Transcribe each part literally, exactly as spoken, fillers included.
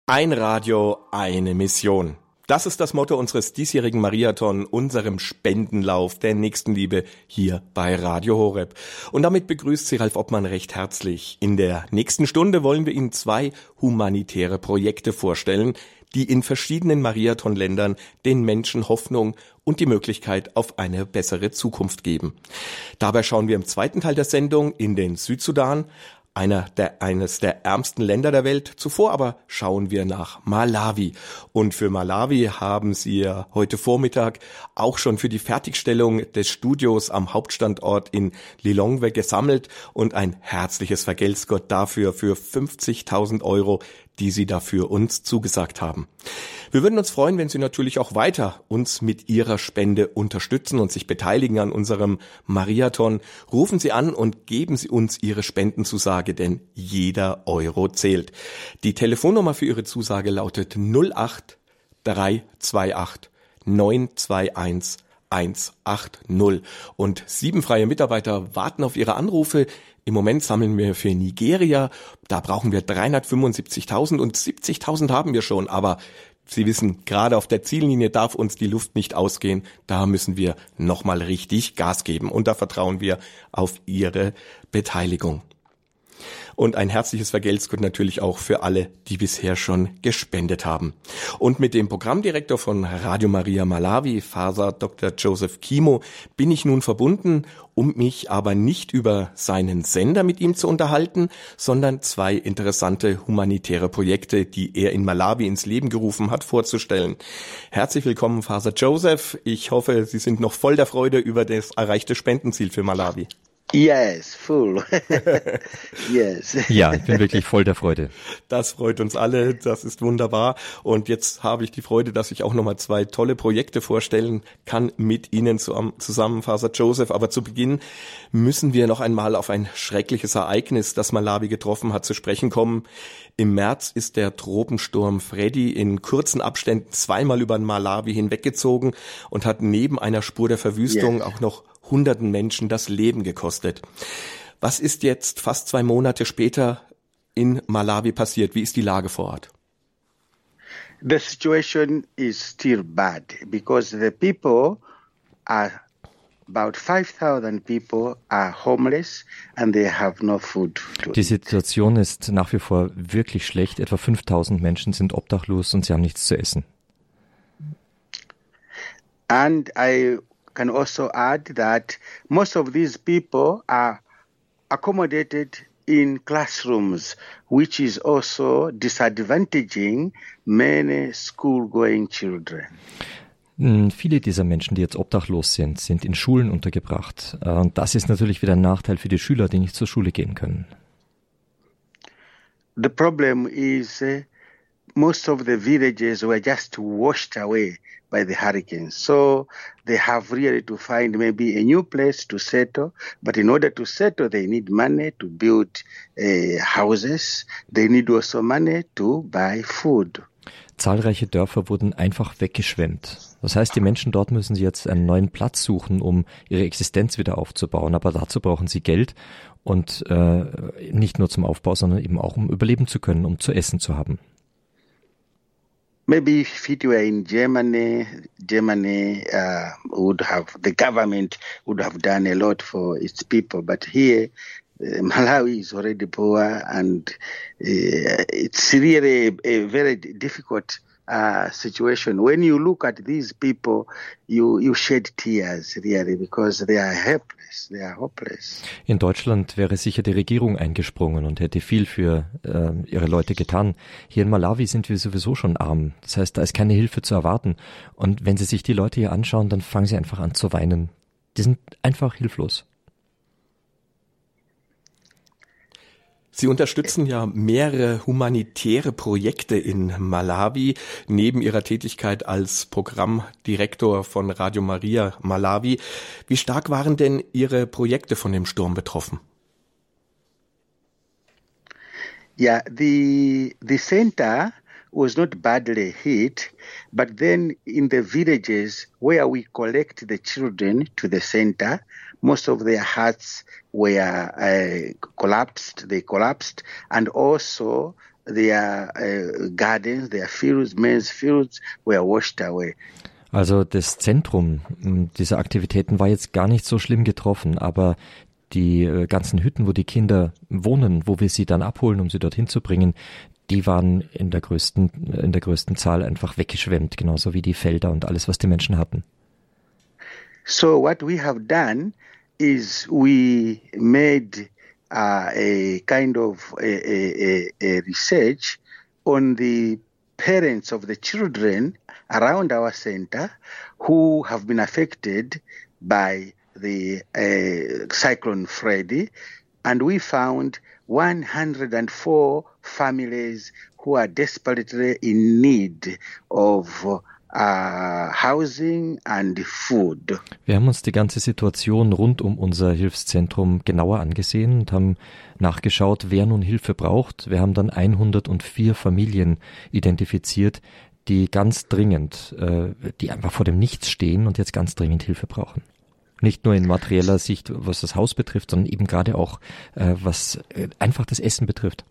Ein Radio, eine Mission. Das ist das Motto unseres diesjährigen Mariathon, unserem Spendenlauf der Nächstenliebe hier bei Radio Horeb. Und damit begrüßt Sie Ralf Obmann recht herzlich. In der nächsten Stunde wollen wir Ihnen zwei humanitäre Projekte vorstellen, die in verschiedenen Mariathon-Ländern den Menschen Hoffnung und die Möglichkeit auf eine bessere Zukunft geben. Dabei schauen wir im zweiten Teil der Sendung in den Südsudan, Einer der, eines der ärmsten Länder der Welt. Zuvor aber schauen wir nach Malawi. Und für Malawi haben Sie ja heute Vormittag auch schon für die Fertigstellung des Studios am Hauptstandort in Lilongwe gesammelt und ein herzliches Vergelt's Gott dafür für fünfzigtausend Euro, die Sie dafür uns zugesagt haben. Wir würden uns freuen, wenn Sie natürlich auch weiter uns mit Ihrer Spende unterstützen und sich beteiligen an unserem Mariathon. Rufen Sie an und geben Sie uns Ihre Spendenzusage, denn jeder Euro zählt. Die Telefonnummer für Ihre Zusage lautet null acht drei zwei acht neun zwei eins eins acht null. Und sieben freie Mitarbeiter warten auf Ihre Anrufe. Im Moment sammeln wir für Nigeria, da brauchen wir dreihundertfünfundsiebzigtausend und siebzigtausend haben wir schon, aber Sie wissen, gerade auf der Ziellinie darf uns die Luft nicht ausgehen, da müssen wir nochmal richtig Gas geben und da vertrauen wir auf Ihre Beteiligung. Und ein herzliches Vergelt's Gott natürlich auch für alle, die bisher schon gespendet haben. Und mit dem Programmdirektor von Radio Maria Malawi, Father Doktor Joseph Kimo, bin ich nun verbunden, um mich aber nicht über seinen Sender mit ihm zu unterhalten, sondern zwei interessante humanitäre Projekte, die er in Malawi ins Leben gerufen hat, vorzustellen. Herzlich willkommen, Father Joseph. Ich hoffe, Sie sind noch voll der Freude über das erreichte Spendenziel für Malawi. Yes, full. Yes. Ja, ich bin wirklich voll der Freude. Das freut uns alle, das ist wunderbar. Und jetzt habe ich die Freude, dass ich auch nochmal zwei tolle Projekte vorstellen kann mit Ihnen zusammen, Father Joseph. Aber zu Beginn müssen wir noch einmal auf ein schreckliches Ereignis, das Malawi getroffen hat, zu sprechen kommen. Im März ist der Tropensturm Freddy in kurzen Abständen zweimal über Malawi hinweggezogen und hat neben einer Spur der Verwüstung yes. auch noch hunderten Menschen das Leben gekostet. Was ist jetzt fast zwei Monate später in Malawi passiert? Wie ist die Lage vor Ort? The situation is still bad because the people are about five thousand people are homeless and they have no food to eat. Die Situation ist nach wie vor wirklich schlecht. Etwa fünftausend Menschen sind obdachlos und sie haben nichts zu essen. And I can also add that most of these people are accommodated in classrooms, which is also disadvantaging many school-going children. Viele dieser Menschen, die jetzt obdachlos sind, sind in Schulen untergebracht. Und das ist natürlich wieder ein Nachteil für die Schüler, die nicht zur Schule gehen können. The problem is uh, most of the villages were just washed away by the hurricanes. So they have really to find maybe a new place to settle. But in order to settle, they need money to build uh, houses. They need also money to buy food. Zahlreiche Dörfer wurden einfach weggeschwemmt. Das heißt, die Menschen dort müssen sich jetzt einen neuen Platz suchen, um ihre Existenz wieder aufzubauen. Aber dazu brauchen sie Geld und äh, nicht nur zum Aufbau, sondern eben auch, um überleben zu können, um zu essen zu haben. Maybe if it were in Germany, Germany uh, would have, the government would have done a lot for its people. But here, uh, Malawi is already poor and uh, it's really a, a very difficult uh, situation. When you look at these people, you, you shed tears really because they are helpless, they are hopeless. In Deutschland wäre sicher die Regierung eingesprungen und hätte viel für äh, ihre Leute getan. Hier in Malawi sind wir sowieso schon arm. Das heißt, da ist keine Hilfe zu erwarten. Und wenn Sie sich die Leute hier anschauen, dann fangen sie einfach an zu weinen. Die sind einfach hilflos. Sie unterstützen ja mehrere humanitäre Projekte in Malawi, neben Ihrer Tätigkeit als Programmdirektor von Radio Maria Malawi. Wie stark waren denn Ihre Projekte von dem Sturm betroffen? Yeah, the the center was not badly hit, but then in the villages where we collect the children to the center, most of their huts were uh, collapsed, they collapsed, and also their uh, gardens, their fields, maize fields were washed away. Also das Zentrum dieser Aktivitäten war jetzt gar nicht so schlimm getroffen, aber die äh, ganzen Hütten, wo die Kinder wohnen, wo wir sie dann abholen, um sie dorthin zu bringen, die waren in der größten, in der größten Zahl einfach weggeschwemmt, genauso wie die Felder und alles, was die Menschen hatten. So what we have done is we made uh, a kind of a, a, a research on the parents of the children around our center who have been affected by the uh, Cyclone Freddy, and we found one hundred four families who are desperately in need of uh, housing and food. Wir haben uns die ganze Situation rund um unser Hilfszentrum genauer angesehen und haben nachgeschaut, wer nun Hilfe braucht. Wir haben dann hundertvier Familien identifiziert, die ganz dringend, äh, die einfach vor dem Nichts stehen und jetzt ganz dringend Hilfe brauchen. Nicht nur in materieller Sicht, was das Haus betrifft, sondern eben gerade auch, äh, was äh, einfach das Essen betrifft.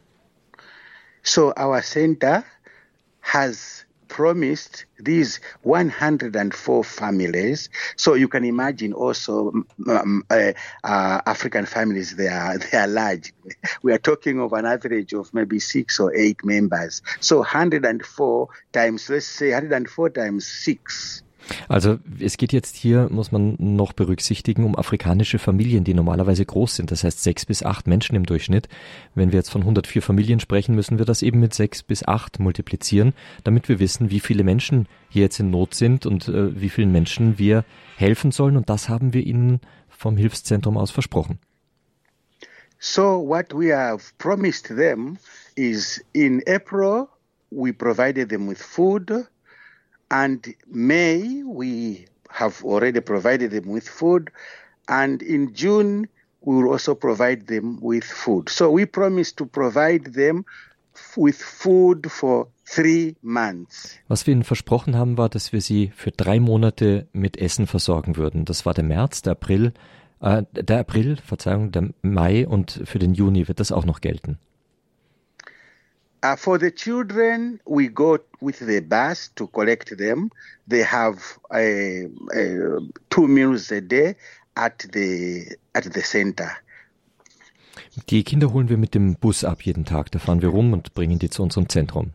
So our center has promised these one hundred four families. So you can imagine also um, uh, uh, African families, they are, they are large. We are talking of an average of maybe six or eight members. So one hundred four times, let's say one hundred four times six. Also es geht jetzt hier, muss man noch berücksichtigen, um afrikanische Familien, die normalerweise groß sind, das heißt sechs bis acht Menschen im Durchschnitt. Wenn wir jetzt von hundertvier Familien sprechen, müssen wir das eben mit sechs bis acht multiplizieren, damit wir wissen, wie viele Menschen hier jetzt in Not sind und äh, wie vielen Menschen wir helfen sollen. Und das haben wir ihnen vom Hilfszentrum aus versprochen. So what we have promised them is in April we provided them with food. And May, we have already provided them with food. And in June, we will also provide them with food. So we promise to provide them with food for three months. Was wir ihnen versprochen haben, war, dass wir sie für drei Monate mit Essen versorgen würden. Das war der März, der April, äh, der April, Verzeihung, der Mai, und für den Juni wird das auch noch gelten. Uh, for the children, we go with the bus to collect them. They have uh, uh, two meals a day at the at the center. Die Kinder holen wir mit dem Bus ab jeden Tag. Da fahren wir rum und bringen die zu unserem Zentrum.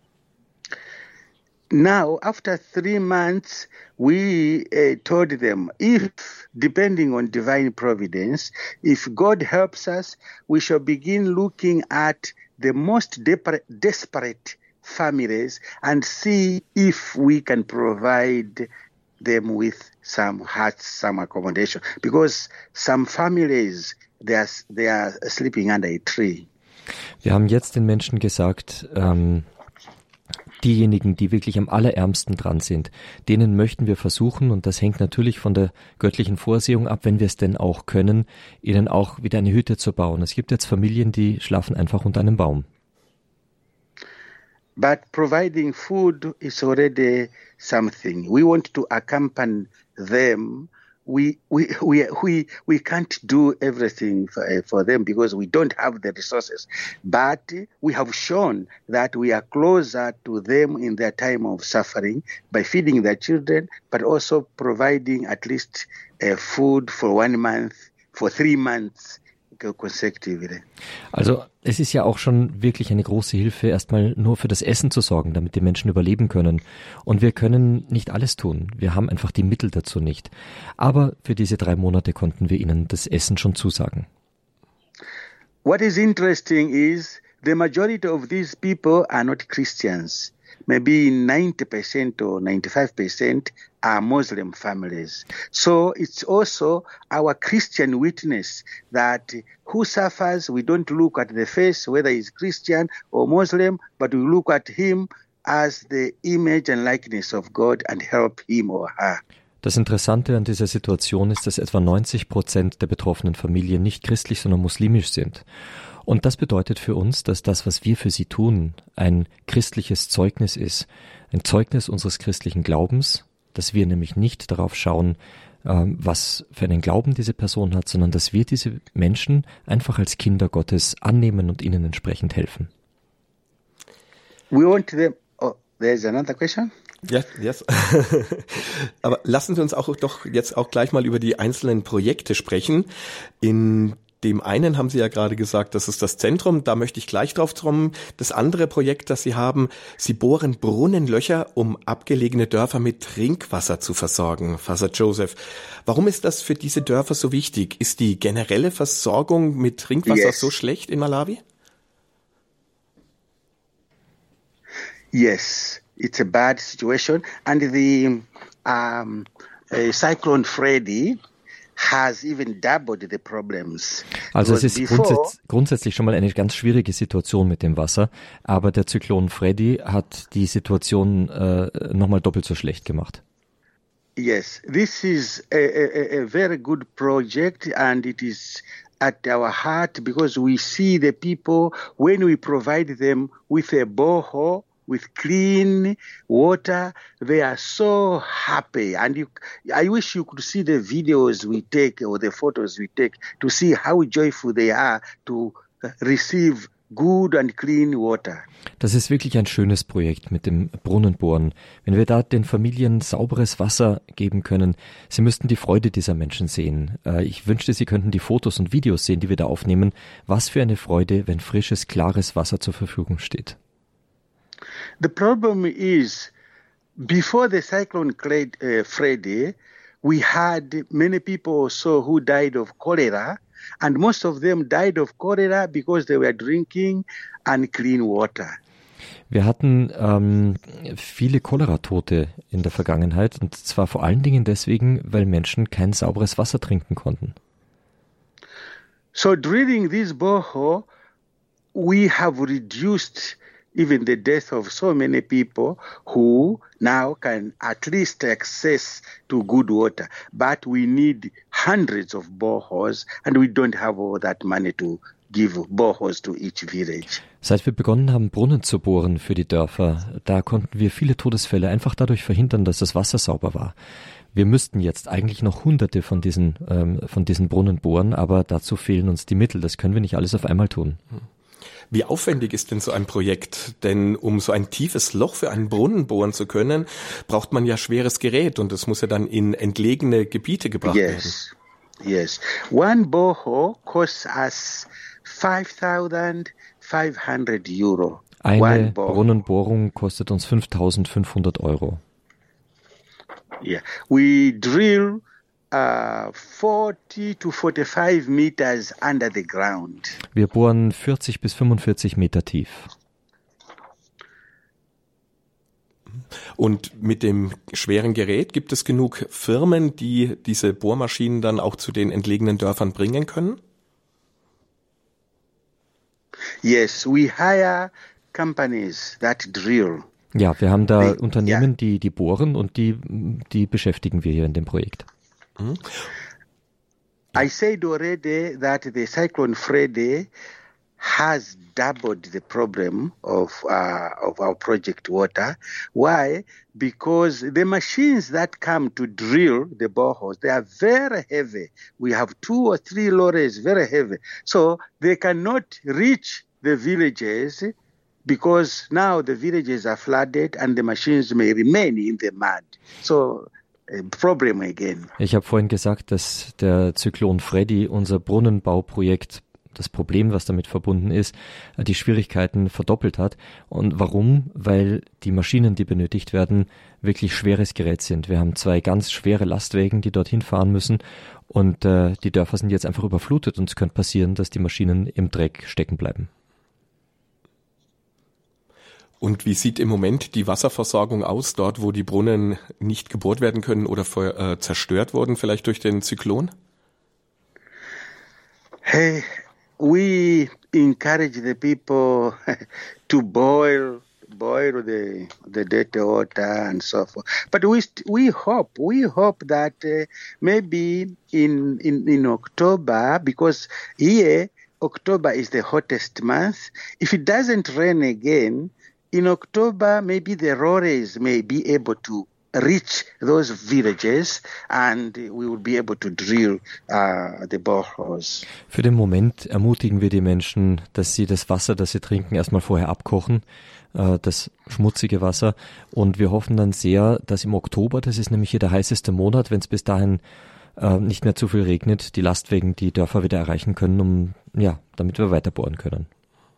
Now, after three months, we uh, told them, if, depending on divine providence, if God helps us, we shall begin looking at the most de- desperate families and see if we can provide them with some huts, some accommodation. Because some families, they are, they are sleeping under a tree. Wir haben jetzt den Menschen gesagt, ähm, diejenigen, die wirklich am allerärmsten dran sind, denen möchten wir versuchen, und das hängt natürlich von der göttlichen Vorsehung ab, wenn wir es denn auch können, ihnen auch wieder eine Hütte zu bauen. Es gibt jetzt Familien, die schlafen einfach unter einem Baum. But providing food is already something. We want to accompany them. We we we we we can't do everything for, uh, for them because we don't have the resources. But we have shown that we are closer to them in their time of suffering by feeding their children, but also providing at least uh, food for one month, for three months consecutively. Also es ist ja auch schon wirklich eine große Hilfe, erstmal nur für das Essen zu sorgen, damit die Menschen überleben können. Und wir können nicht alles tun. Wir haben einfach die Mittel dazu nicht. Aber für diese drei Monate konnten wir ihnen das Essen schon zusagen. What is interesting is the majority of these people are not Christians. Maybe ninety percent or ninety-five percent are Muslim families. So it's also our Christian witness that who suffers, we don't look at the face, whether he's Christian or Muslim, but we look at him as the image and likeness of God and help him or her. Das Interessante an dieser Situation ist, dass etwa neunzig Prozent der betroffenen Familien nicht christlich, sondern muslimisch sind. Und das bedeutet für uns, dass das, was wir für sie tun, ein christliches Zeugnis ist, ein Zeugnis unseres christlichen Glaubens, dass wir nämlich nicht darauf schauen, was für einen Glauben diese Person hat, sondern dass wir diese Menschen einfach als Kinder Gottes annehmen und ihnen entsprechend helfen. We want them. Oh, there's another question. Ja, yes. Aber lassen Sie uns auch doch jetzt auch gleich mal über die einzelnen Projekte sprechen. In dem einen haben Sie ja gerade gesagt, das ist das Zentrum, da möchte ich gleich drauf kommen. Das andere Projekt, das Sie haben, Sie bohren Brunnenlöcher, um abgelegene Dörfer mit Trinkwasser zu versorgen. Father Joseph, warum ist das für diese Dörfer so wichtig? Ist die generelle Versorgung mit Trinkwasser yes. so schlecht in Malawi? Yes. It's a bad situation, and the um, uh, Cyclone Freddy has even doubled the problems. Also es ist grundsätz- grundsätzlich schon mal eine ganz schwierige Situation mit dem Wasser, aber der Zyklon Freddy hat die Situation äh, nochmal doppelt so schlecht gemacht. Yes, this is a, a, a very good project, and it is at our heart because we see the people when we provide them with a borehole, with clean water, they are so happy. And you, I wish you could see the videos we take or the photos we take to see how joyful they are to receive good and clean water. Das ist wirklich ein schönes Projekt mit dem Brunnenbohren. Wenn wir da den Familien sauberes Wasser geben können, sie müssten die Freude dieser Menschen sehen. Ich wünschte, sie könnten die Fotos und Videos sehen, die wir da aufnehmen. Was für eine Freude, wenn frisches, klares Wasser zur Verfügung steht. The problem is, before the cyclone uh, Freddy, we had many people also who died of cholera, and most of them died of cholera because they were drinking unclean water. Wir hatten ähm, viele Cholera-Tote in der Vergangenheit, und zwar vor allen Dingen deswegen, weil Menschen kein sauberes Wasser trinken konnten. So drilling this borehole, we have reduced even the death of so many people who now can at least access to good water. But we need hundreds of boreholes, and we don't have all that money to give boreholes to each village. Seit wir begonnen haben, Brunnen zu bohren für die Dörfer, da konnten wir viele Todesfälle einfach dadurch verhindern, dass das Wasser sauber war. Wir müssten jetzt eigentlich noch hunderte von diesen, ähm, von diesen Brunnen bohren, aber dazu fehlen uns die Mittel. Das können wir nicht alles auf einmal tun. Wie aufwendig ist denn so ein Projekt? Denn um so ein tiefes Loch für einen Brunnen bohren zu können, braucht man ja schweres Gerät, und es muss ja dann in entlegene Gebiete gebracht yes. werden. Yes. One borehole costs us five thousand five hundred Euro. Eine Brunnenbohrung kostet uns fünftausendfünfhundert Euro. Yeah. We drill Uh, forty to forty-five meters under the ground. Wir bohren vierzig bis fünfundvierzig Meter tief. Und mit dem schweren Gerät gibt es genug Firmen, die diese Bohrmaschinen dann auch zu den entlegenen Dörfern bringen können? Yes, we hire companies that drill. Ja, wir haben da They, Unternehmen, yeah. die die bohren, und die die beschäftigen wir hier in dem Projekt. I said already that the Cyclone Freddy has doubled the problem of uh, of our project water. Why? Because the machines that come to drill the boreholes, they are very heavy. We have two or three lorries, very heavy. So they cannot reach the villages because now the villages are flooded and the machines may remain in the mud. So Problem again. Ich habe vorhin gesagt, dass der Zyklon Freddy unser Brunnenbauprojekt, das Problem, was damit verbunden ist, die Schwierigkeiten verdoppelt hat. Und warum? Weil die Maschinen, die benötigt werden, wirklich schweres Gerät sind. Wir haben zwei ganz schwere Lastwagen, die dorthin fahren müssen, und äh, die Dörfer sind jetzt einfach überflutet, und es könnte passieren, dass die Maschinen im Dreck stecken bleiben. Und wie sieht im Moment die Wasserversorgung aus, dort wo die Brunnen nicht gebohrt werden können oder vor, äh, zerstört wurden, vielleicht durch den Zyklon? Hey, we encourage the people to boil boil the the dirty water and so forth. But we we hope we hope that uh, maybe in in in October, because here October is the hottest month, if it doesn't rain again, in October, maybe the lorries may be able to reach those villages and we will be able to drill uh, the boreholes. Für den Moment ermutigen wir die Menschen, dass sie das Wasser, das sie trinken, erstmal vorher abkochen, äh, das schmutzige Wasser. Und wir hoffen dann sehr, dass im Oktober, das ist nämlich hier der heißeste Monat, wenn es bis dahin äh, nicht mehr zu viel regnet, die Lastwagen die Dörfer wieder erreichen können, um ja, damit wir weiter bohren können.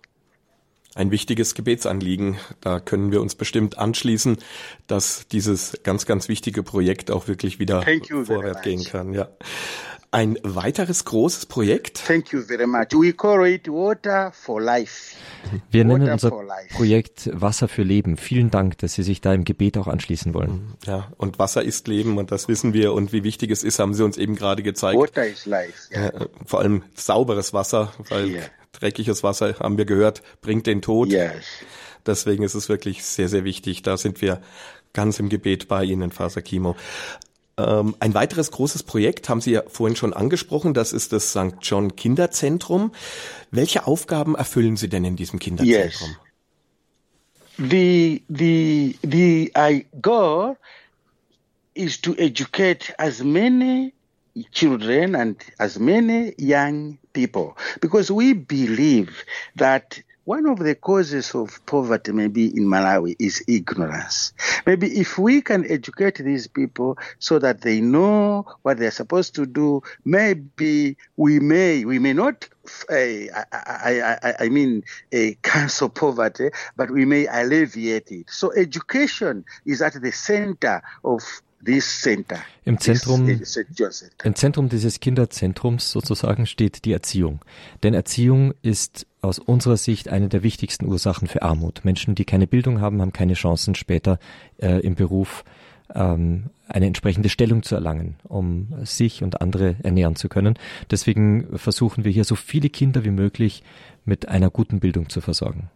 Ein wichtiges Gebetsanliegen. Da können wir uns bestimmt anschließen, dass dieses ganz, ganz wichtige Projekt auch wirklich wieder vorwärts gehen kann. Ja. Ein weiteres großes Projekt. Thank you very much. We call it Water for Life. Wir nennen unser Projekt Wasser für Leben. Vielen Dank, dass Sie sich da im Gebet auch anschließen wollen. Ja, und Wasser ist Leben und das wissen wir und wie wichtig es ist, haben Sie uns eben gerade gezeigt. Water is life. Yeah. Äh, vor allem sauberes Wasser, weil yeah. dreckiges Wasser, haben wir gehört, bringt den Tod. Yes. Deswegen ist es wirklich sehr, sehr wichtig. Da sind wir ganz im Gebet bei Ihnen, Faser Kimo. Ähm, ein weiteres großes Projekt haben Sie ja vorhin schon angesprochen, das ist das Sankt John Kinderzentrum. Welche Aufgaben erfüllen Sie denn in diesem Kinderzentrum? Yes. The, the, the uh, goal is to educate as many children and as many young people, because we believe that one of the causes of poverty maybe in Malawi is ignorance. Maybe if we can educate these people so that they know what they're supposed to do, maybe we may, we may not, uh, I, I, I, I mean, uh, cancel poverty, but we may alleviate it. So education is at the center of this center. Im Zentrum, im Zentrum dieses Kinderzentrums sozusagen steht die Erziehung. Denn Erziehung ist aus unserer Sicht eine der wichtigsten Ursachen für Armut. Menschen, die keine Bildung haben, haben keine Chancen später äh, im Beruf ähm, eine entsprechende Stellung zu erlangen, um sich und andere ernähren zu können. Deswegen versuchen wir hier so viele Kinder wie möglich mit einer guten Bildung zu versorgen.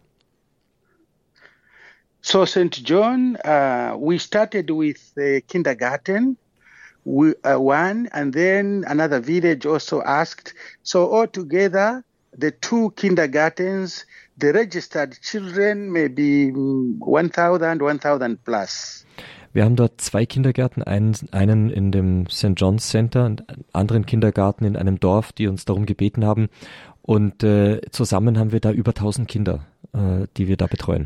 So Saint John, uh, we started with the kindergarten, we, uh, one, and then another village also asked. So altogether, the two kindergartens, the registered children may be one thousand, one thousand plus. Wir haben dort zwei Kindergärten, einen, einen in dem Saint John's Center und einen anderen Kindergarten in einem Dorf, die uns darum gebeten haben. Und äh, zusammen haben wir da über tausend Kinder, äh, die wir da betreuen.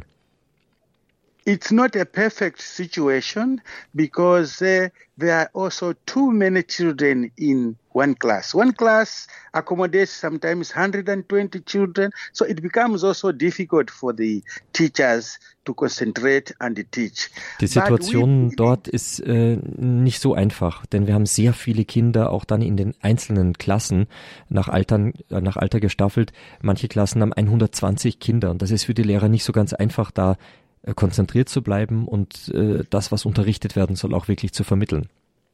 It's not a perfect situation because uh, there are also too many children in one class. One class accommodates sometimes one hundred twenty children, so it becomes also difficult for the teachers to concentrate and teach. Die Situation we, dort ist äh, nicht so einfach, denn wir haben sehr viele Kinder auch dann in den einzelnen Klassen nach Altern, äh, nach Alter gestaffelt. Manche Klassen haben hundertzwanzig Kinder und das ist für die Lehrer nicht so ganz einfach, da konzentriert zu bleiben und äh, das, was unterrichtet werden soll, auch wirklich zu vermitteln.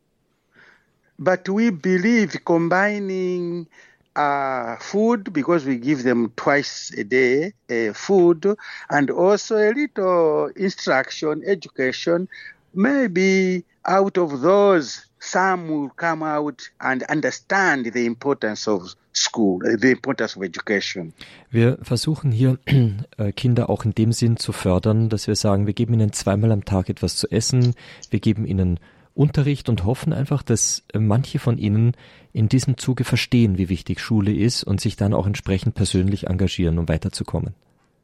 But we believe combining uh, food, because we give them twice a day uh, food, and also a little instruction, education, maybe out of those some will come out and understand the importance of school, the importance of education. Wir versuchen hier äh, Kinder auch in dem Sinn zu fördern, dass wir sagen, wir geben ihnen zweimal am Tag etwas zu essen, wir geben ihnen Unterricht und hoffen einfach, dass äh, manche von ihnen in diesem Zuge verstehen, wie wichtig Schule ist und sich dann auch entsprechend persönlich engagieren, um weiterzukommen.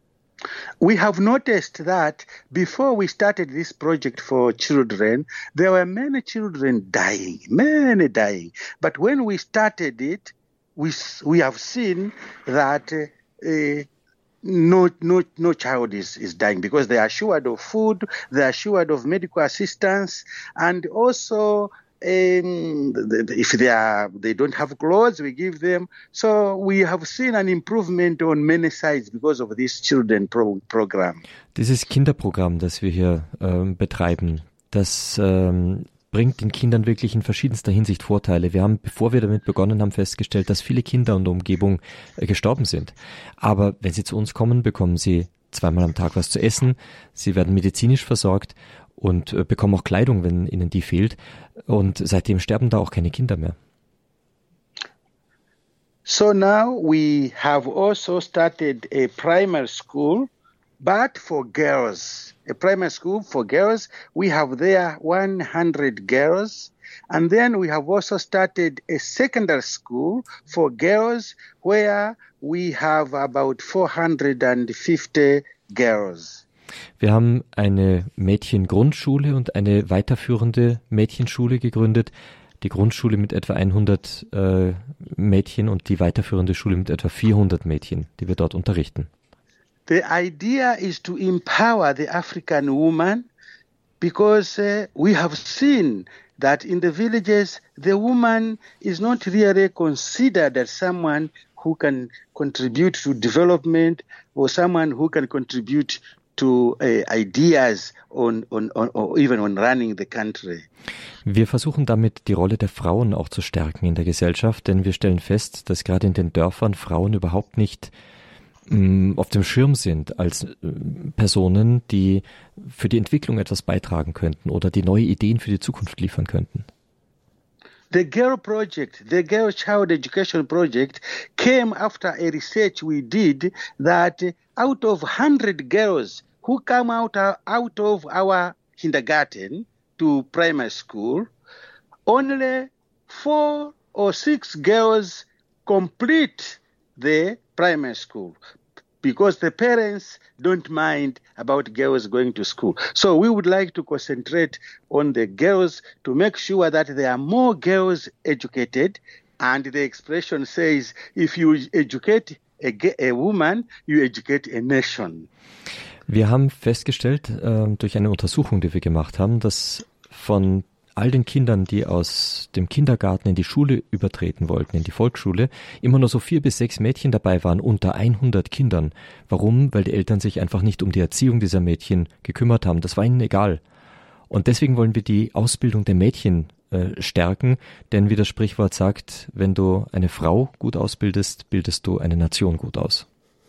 We have noticed that before we started this project for children, there were many children dying, many dying. But when we started it, we we have seen that uh, uh, no no no child is, is dying because they are assured of food, they are assured of medical assistance, and also Um, if they are, they don't have clothes, we give them. So we have seen an improvement on many sides because of this children pro- program. Dieses Kinderprogramm, das wir hier ähm, betreiben, das ähm, bringt den Kindern wirklich in verschiedenster Hinsicht Vorteile. Wir haben, bevor wir damit begonnen haben, festgestellt, dass viele Kinder in der Umgebung äh, gestorben sind. Aber wenn sie zu uns kommen, bekommen sie zweimal am Tag was zu essen, sie werden medizinisch versorgt und äh, bekommen auch Kleidung, wenn ihnen die fehlt. Und seitdem sterben da auch keine Kinder mehr. So now we have also started a primary school But for girls, a primary school for girls, we have there one hundred girls. And then we have also started a secondary school for girls where we have about four hundred fifty girls. Wir haben eine Mädchengrundschule und eine weiterführende Mädchenschule gegründet. Die Grundschule mit etwa hundert äh, Mädchen und die weiterführende Schule mit etwa vierhundert Mädchen, die wir dort unterrichten. The idea is to empower the African woman because uh, we have seen that in the villages the woman is not really considered as someone who can contribute to development or someone who can contribute to uh, ideas on, on, on, or even on running the country. Wir versuchen damit die Rolle der Frauen auch zu stärken in der Gesellschaft, denn wir stellen fest, dass gerade in den Dörfern Frauen überhaupt nicht mh, auf dem Schirm sind als äh, Personen, die für die Entwicklung etwas beitragen könnten oder die neue Ideen für die Zukunft liefern könnten. The Girl Project, the Girl Child Education Project came after a research we did that out of one hundred girls who come out, out of our kindergarten to primary school, only four or six girls complete the primary school because the parents don't mind about girls going to school. So we would like to concentrate on the girls to make sure that there are more girls educated. And the expression says, if you educate a, a woman, you educate a nation. Wir haben festgestellt, äh, durch eine Untersuchung, die wir gemacht haben, dass von all den Kindern, die aus dem Kindergarten in die Schule übertreten wollten, in die Volksschule, immer nur so vier bis sechs Mädchen dabei waren, unter hundert Kindern. Warum? Weil die Eltern sich einfach nicht um die Erziehung dieser Mädchen gekümmert haben. Das war ihnen egal. Und deswegen wollen wir die Ausbildung der Mädchen äh, stärken, denn wie das Sprichwort sagt, wenn du eine Frau gut ausbildest, bildest du eine Nation gut aus.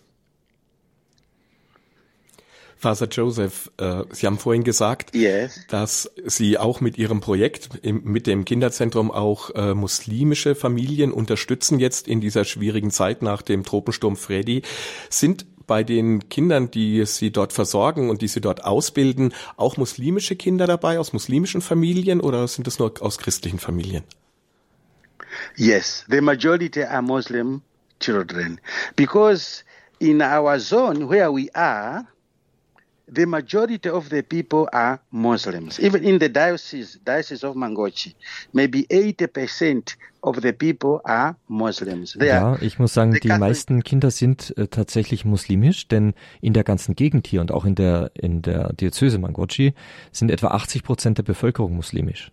Father Joseph, äh, Sie haben vorhin gesagt, yes, dass Sie auch mit Ihrem Projekt, im, mit dem Kinderzentrum auch äh, muslimische Familien unterstützen jetzt in dieser schwierigen Zeit nach dem Tropensturm Freddy. Sind bei den Kindern, die Sie dort versorgen und die Sie dort ausbilden, auch muslimische Kinder dabei, aus muslimischen Familien oder sind das nur aus christlichen Familien? Yes, the majority are Muslim children because in our zone where we are, the majority of the people are Muslims. Even in the diocese, diocese of Mangochi, maybe eighty percent of the people are Muslims. They ja, are, ich muss sagen, die meisten Kinder sind äh, tatsächlich muslimisch, denn in der ganzen Gegend hier und auch in der in der Diözese Mangochi sind etwa achtzig Prozent der Bevölkerung muslimisch.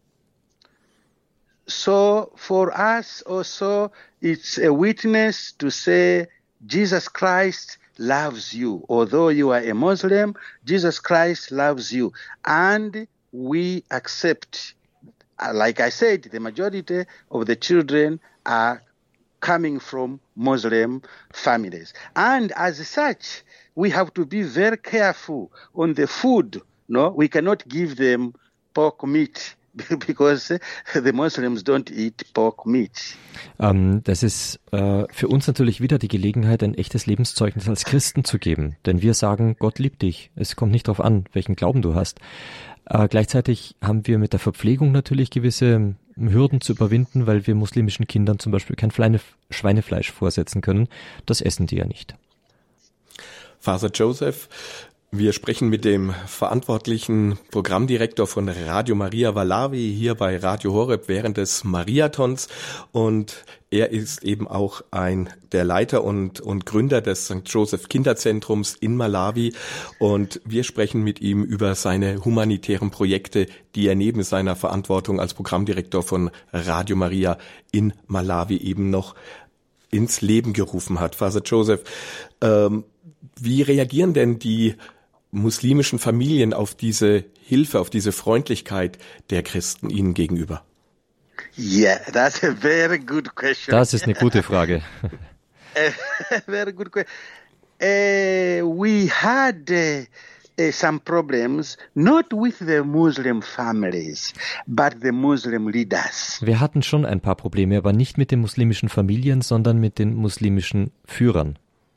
So for us also, it's a witness to say Jesus Christ loves you. Although you are a Muslim, Jesus Christ loves you. And we accept, like I said, the majority of the children are coming from Muslim families. And as such, we have to be very careful on the food. No, we cannot give them pork meat because the Muslims don't eat pork meat. Ähm, das ist äh, für uns natürlich wieder die Gelegenheit, ein echtes Lebenszeugnis als Christen zu geben. Denn wir sagen, Gott liebt dich. Es kommt nicht darauf an, welchen Glauben du hast. Äh, gleichzeitig haben wir mit der Verpflegung natürlich gewisse Hürden zu überwinden, weil wir muslimischen Kindern zum Beispiel kein Fleine, Schweinefleisch vorsetzen können. Das essen die ja nicht. Father Joseph, wir sprechen mit dem verantwortlichen Programmdirektor von Radio Maria Malawi hier bei Radio Horeb während des Mariathons und er ist eben auch ein der Leiter und und Gründer des Sankt Joseph Kinderzentrums in Malawi und wir sprechen mit ihm über seine humanitären Projekte, die er neben seiner Verantwortung als Programmdirektor von Radio Maria in Malawi eben noch ins Leben gerufen hat. Father Joseph, ähm, wie reagieren denn die muslimischen Familien auf diese Hilfe, auf diese Freundlichkeit der Christen ihnen gegenüber? Yeah, that's a very good question. Das ist eine gute Frage. Very good question. Uh, we had uh, uh, some problems, not with the Muslim families, but the Muslim leaders. Wir hatten schon ein paar Probleme, aber nicht mit den muslimischen Familien, sondern mit den muslimischen Führern.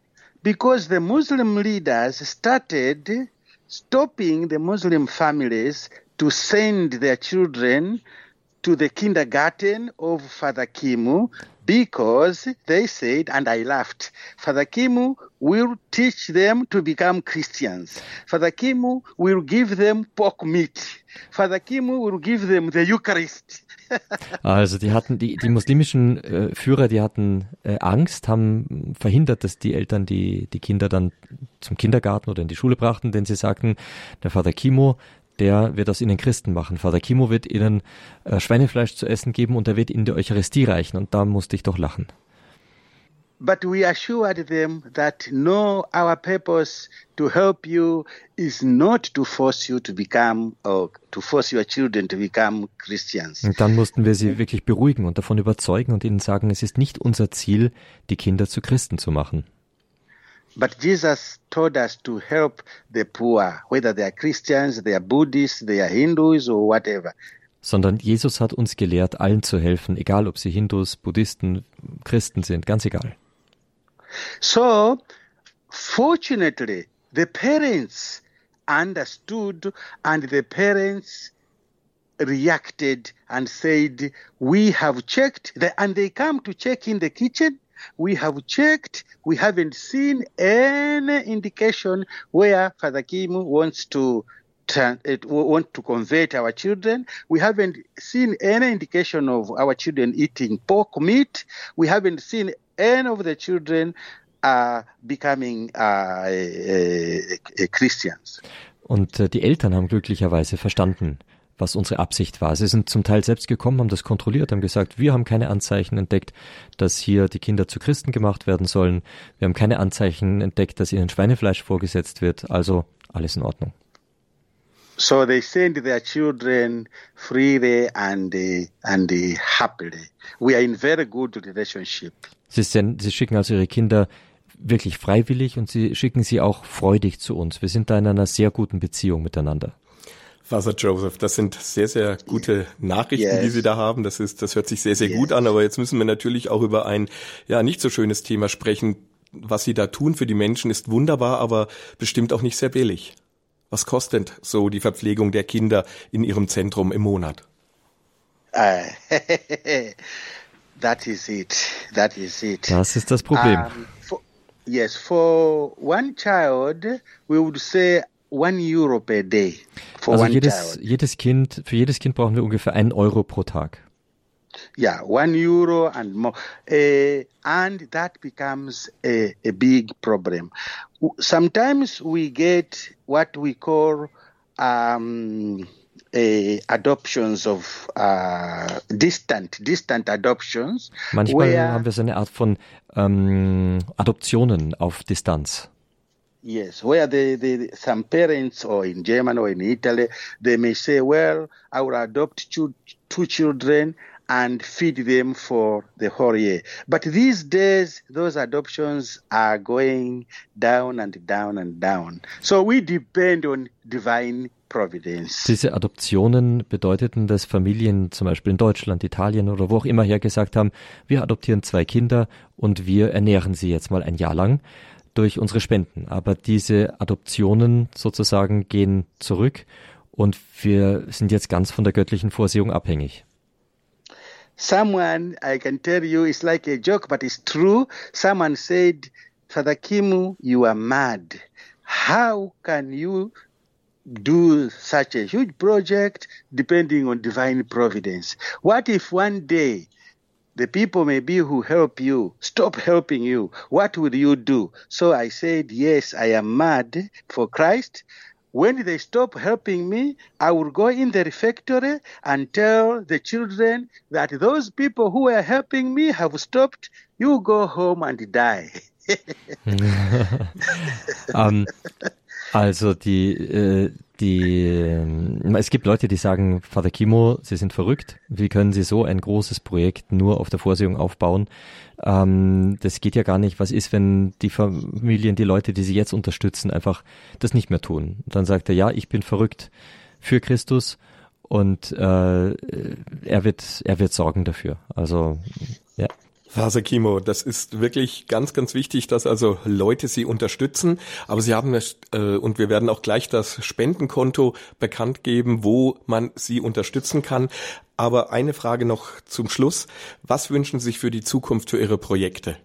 because the Muslim leaders started stopping the Muslim families to send their children to the kindergarten of Father Kimu, because they said, and I laughed, Father Kimu will teach them to become Christians. Father Kimu will give them pork meat. Father Kimu will give them the Eucharist. Also die hatten die die muslimischen äh, Führer, die hatten äh, Angst, haben verhindert, dass die Eltern die die Kinder dann zum Kindergarten oder in die Schule brachten, denn sie sagten, der Vater Kimo, der wird aus ihnen Christen machen. Vater Kimo wird ihnen äh, Schweinefleisch zu essen geben und er wird ihnen die Eucharistie reichen. Und da musste ich doch lachen. But we assured them that no, our purpose to help you is not to force you to become, or to force your children to become Christians. Und dann mussten wir sie wirklich beruhigen und davon überzeugen und ihnen sagen, es ist nicht unser Ziel, die Kinder zu Christen zu machen. But Jesus told us to help the poor, whether they are Christians, they are Buddhists, they are Hindus or whatever. Sondern Jesus hat uns gelehrt, allen zu helfen, egal ob sie Hindus, Buddhisten, Christen sind, ganz egal. So, fortunately, the parents understood and the parents reacted and said, we have checked, the, and they come to check in the kitchen. We have checked, we haven't seen any indication where Father Kimu wants to turn, it, want to convert our children. We haven't seen any indication of our children eating pork meat. We haven't seen any of the children uh, becoming uh, uh, uh, Christians. Und äh, die Eltern haben glücklicherweise verstanden, was unsere Absicht war. Sie sind zum Teil selbst gekommen, haben das kontrolliert, haben gesagt, wir haben keine Anzeichen entdeckt, dass hier die Kinder zu Christen gemacht werden sollen. Wir haben keine Anzeichen entdeckt, dass ihnen Schweinefleisch vorgesetzt wird. Also alles in Ordnung. So they send their children freely and uh, and uh, happily. We are in very good relationship. Sie, send, sie schicken also ihre Kinder wirklich freiwillig und sie schicken sie auch freudig zu uns. Wir sind da in einer sehr guten Beziehung miteinander. Father Joseph, das sind sehr, sehr gute Nachrichten, yes. die Sie da haben. Das ist, das hört sich sehr, sehr yes. gut an. Aber jetzt müssen wir natürlich auch über ein, ja, nicht so schönes Thema sprechen. Was Sie da tun für die Menschen ist wunderbar, aber bestimmt auch nicht sehr billig. Was kostet so die Verpflegung der Kinder in Ihrem Zentrum im Monat? Uh, that is it. That is it. Das ist das Problem. Um, for, yes, for one child, we would say one euro per day. For also one jedes, child. jedes Kind, für jedes Kind brauchen wir ungefähr einen Euro pro Tag. Yeah, one euro and more. Uh, and that becomes a, a big problem. Sometimes we get what we call um, uh, adoptions of uh, distant, distant adoptions. Manchmal where, haben wir so eine Art von ähm, Adoptionen auf Distanz. Yes, where the, the, some parents or in Germany or in Italy, they may say, well, I will adopt two, two children and feed them for the whole year. But these days, those adoptions are going down and down and down. So we depend on divine providence. Diese Adoptionen bedeuteten, dass Familien zum Beispiel in Deutschland, Italien oder wo auch immer her gesagt haben, wir adoptieren zwei Kinder und wir ernähren sie jetzt mal ein Jahr lang durch unsere Spenden. Aber diese Adoptionen sozusagen gehen zurück und wir sind jetzt ganz von der göttlichen Vorsehung abhängig. Someone, I can tell you, it's like a joke, but it's true. Someone said, Father Kimu, you are mad. How can you do such a huge project depending on divine providence? What if one day the people maybe who help you stop helping you? What would you do? So I said, yes, I am mad for Christ. When they stop helping me, I will go in the refectory and tell the children that those people who were helping me have stopped. You go home and die. um, also die, äh, die, äh, es gibt Leute, die sagen, Vater Kimo, Sie sind verrückt. Wie können Sie so ein großes Projekt nur auf der Vorsehung aufbauen? Ähm, das geht ja gar nicht. Was ist, wenn die Familien, die Leute, die Sie jetzt unterstützen, einfach das nicht mehr tun? Und dann sagt er, ja, ich bin verrückt für Christus und äh, er wird, er wird sorgen dafür. Also, ja. Faser Kimo, das ist wirklich ganz, ganz wichtig, dass also Leute Sie unterstützen. Aber Sie haben es, äh, und wir werden auch gleich das Spendenkonto bekannt geben, wo man Sie unterstützen kann. Aber eine Frage noch zum Schluss. Was wünschen Sie sich für die Zukunft für Ihre Projekte?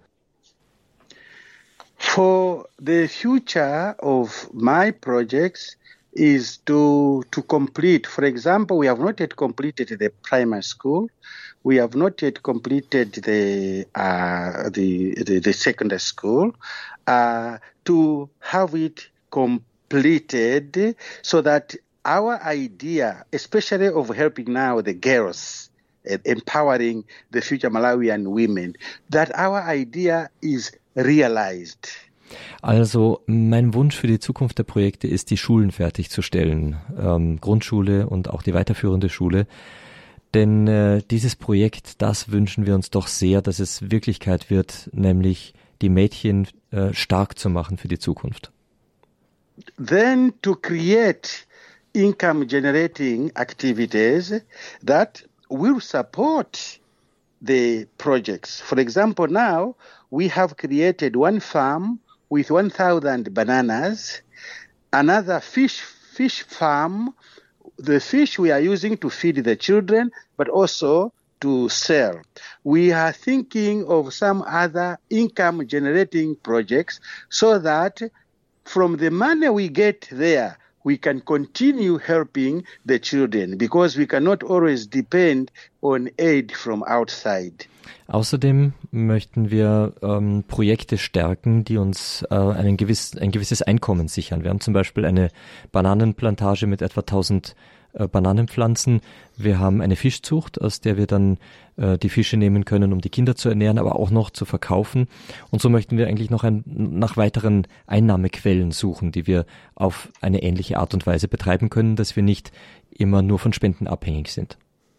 For the future of my projects is to to complete. For example, we have not yet completed the primary school. We have not yet completed the uh, the, the the secondary school. Uh, to have it completed so that our idea, especially of helping now the girls, uh, empowering the future Malawian women, that our idea is realized. Also mein Wunsch für die Zukunft der Projekte ist, die Schulen fertigzustellen, ähm, Grundschule und auch die weiterführende Schule. Denn äh, dieses Projekt, das wünschen wir uns doch sehr, dass es Wirklichkeit wird, nämlich die Mädchen äh, stark zu machen für die Zukunft. Then to create income generating activities that will support the projects. For example, now we have created one farm with one thousand bananas, another fish fish farm. The fish we are using to feed the children, but also to sell. We are thinking of some other income generating projects so that from the money we get there, we can continue helping the children because we cannot always depend on aid from outside. Außerdem möchten wir ähm, Projekte stärken, die uns äh, einen gewiss, ein gewisses Einkommen sichern. Wir haben zum Beispiel eine Bananenplantage mit etwa tausend äh, Bananenpflanzen. Wir haben eine Fischzucht, aus der wir dann äh, die Fische nehmen können, um die Kinder zu ernähren, aber auch noch zu verkaufen. Und so möchten wir eigentlich noch ein, nach weiteren Einnahmequellen suchen, die wir auf eine ähnliche Art und Weise betreiben können, dass wir nicht immer nur von Spenden abhängig sind.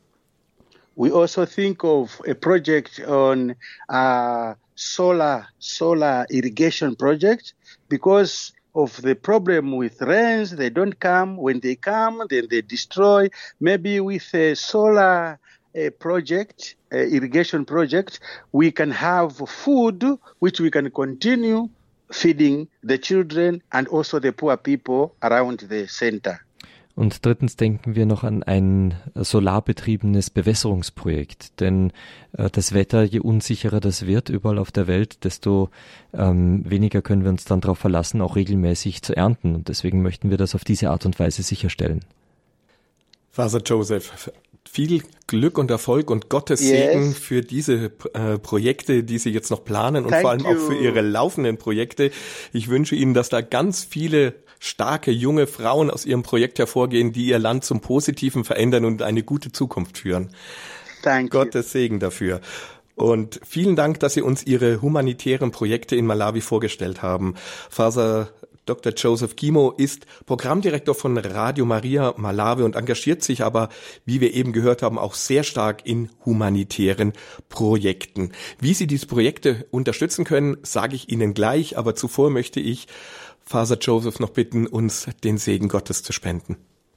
We also think of a project on uh, solar solar irrigation project because of the problem with rains. They don't come. When they come, then they destroy. Maybe with a solar uh, project, uh, irrigation project, we can have food which we can continue feeding the children and also the poor people around the center. Und drittens denken wir noch an ein solarbetriebenes Bewässerungsprojekt, denn äh, das Wetter, je unsicherer das wird überall auf der Welt, desto ähm, weniger können wir uns dann darauf verlassen, auch regelmäßig zu ernten. Und deswegen möchten wir das auf diese Art und Weise sicherstellen. Faser Joseph, viel Glück und Erfolg und Gottes Yes. Segen für diese äh, Projekte, die Sie jetzt noch planen und Thank vor allem auch für you. Ihre laufenden Projekte. Ich wünsche Ihnen, dass da ganz viele starke junge Frauen aus Ihrem Projekt hervorgehen, die Ihr Land zum Positiven verändern und eine gute Zukunft führen. Thank you. Gottes Segen dafür. Und vielen Dank, dass Sie uns Ihre humanitären Projekte in Malawi vorgestellt haben. Faser Doktor Joseph Kimo ist Programmdirektor von Radio Maria Malawi und engagiert sich aber, wie wir eben gehört haben, auch sehr stark in humanitären Projekten. Wie Sie diese Projekte unterstützen können, sage ich Ihnen gleich, aber zuvor möchte ich Faser Joseph noch bitten, uns den Segen Gottes zu spenden.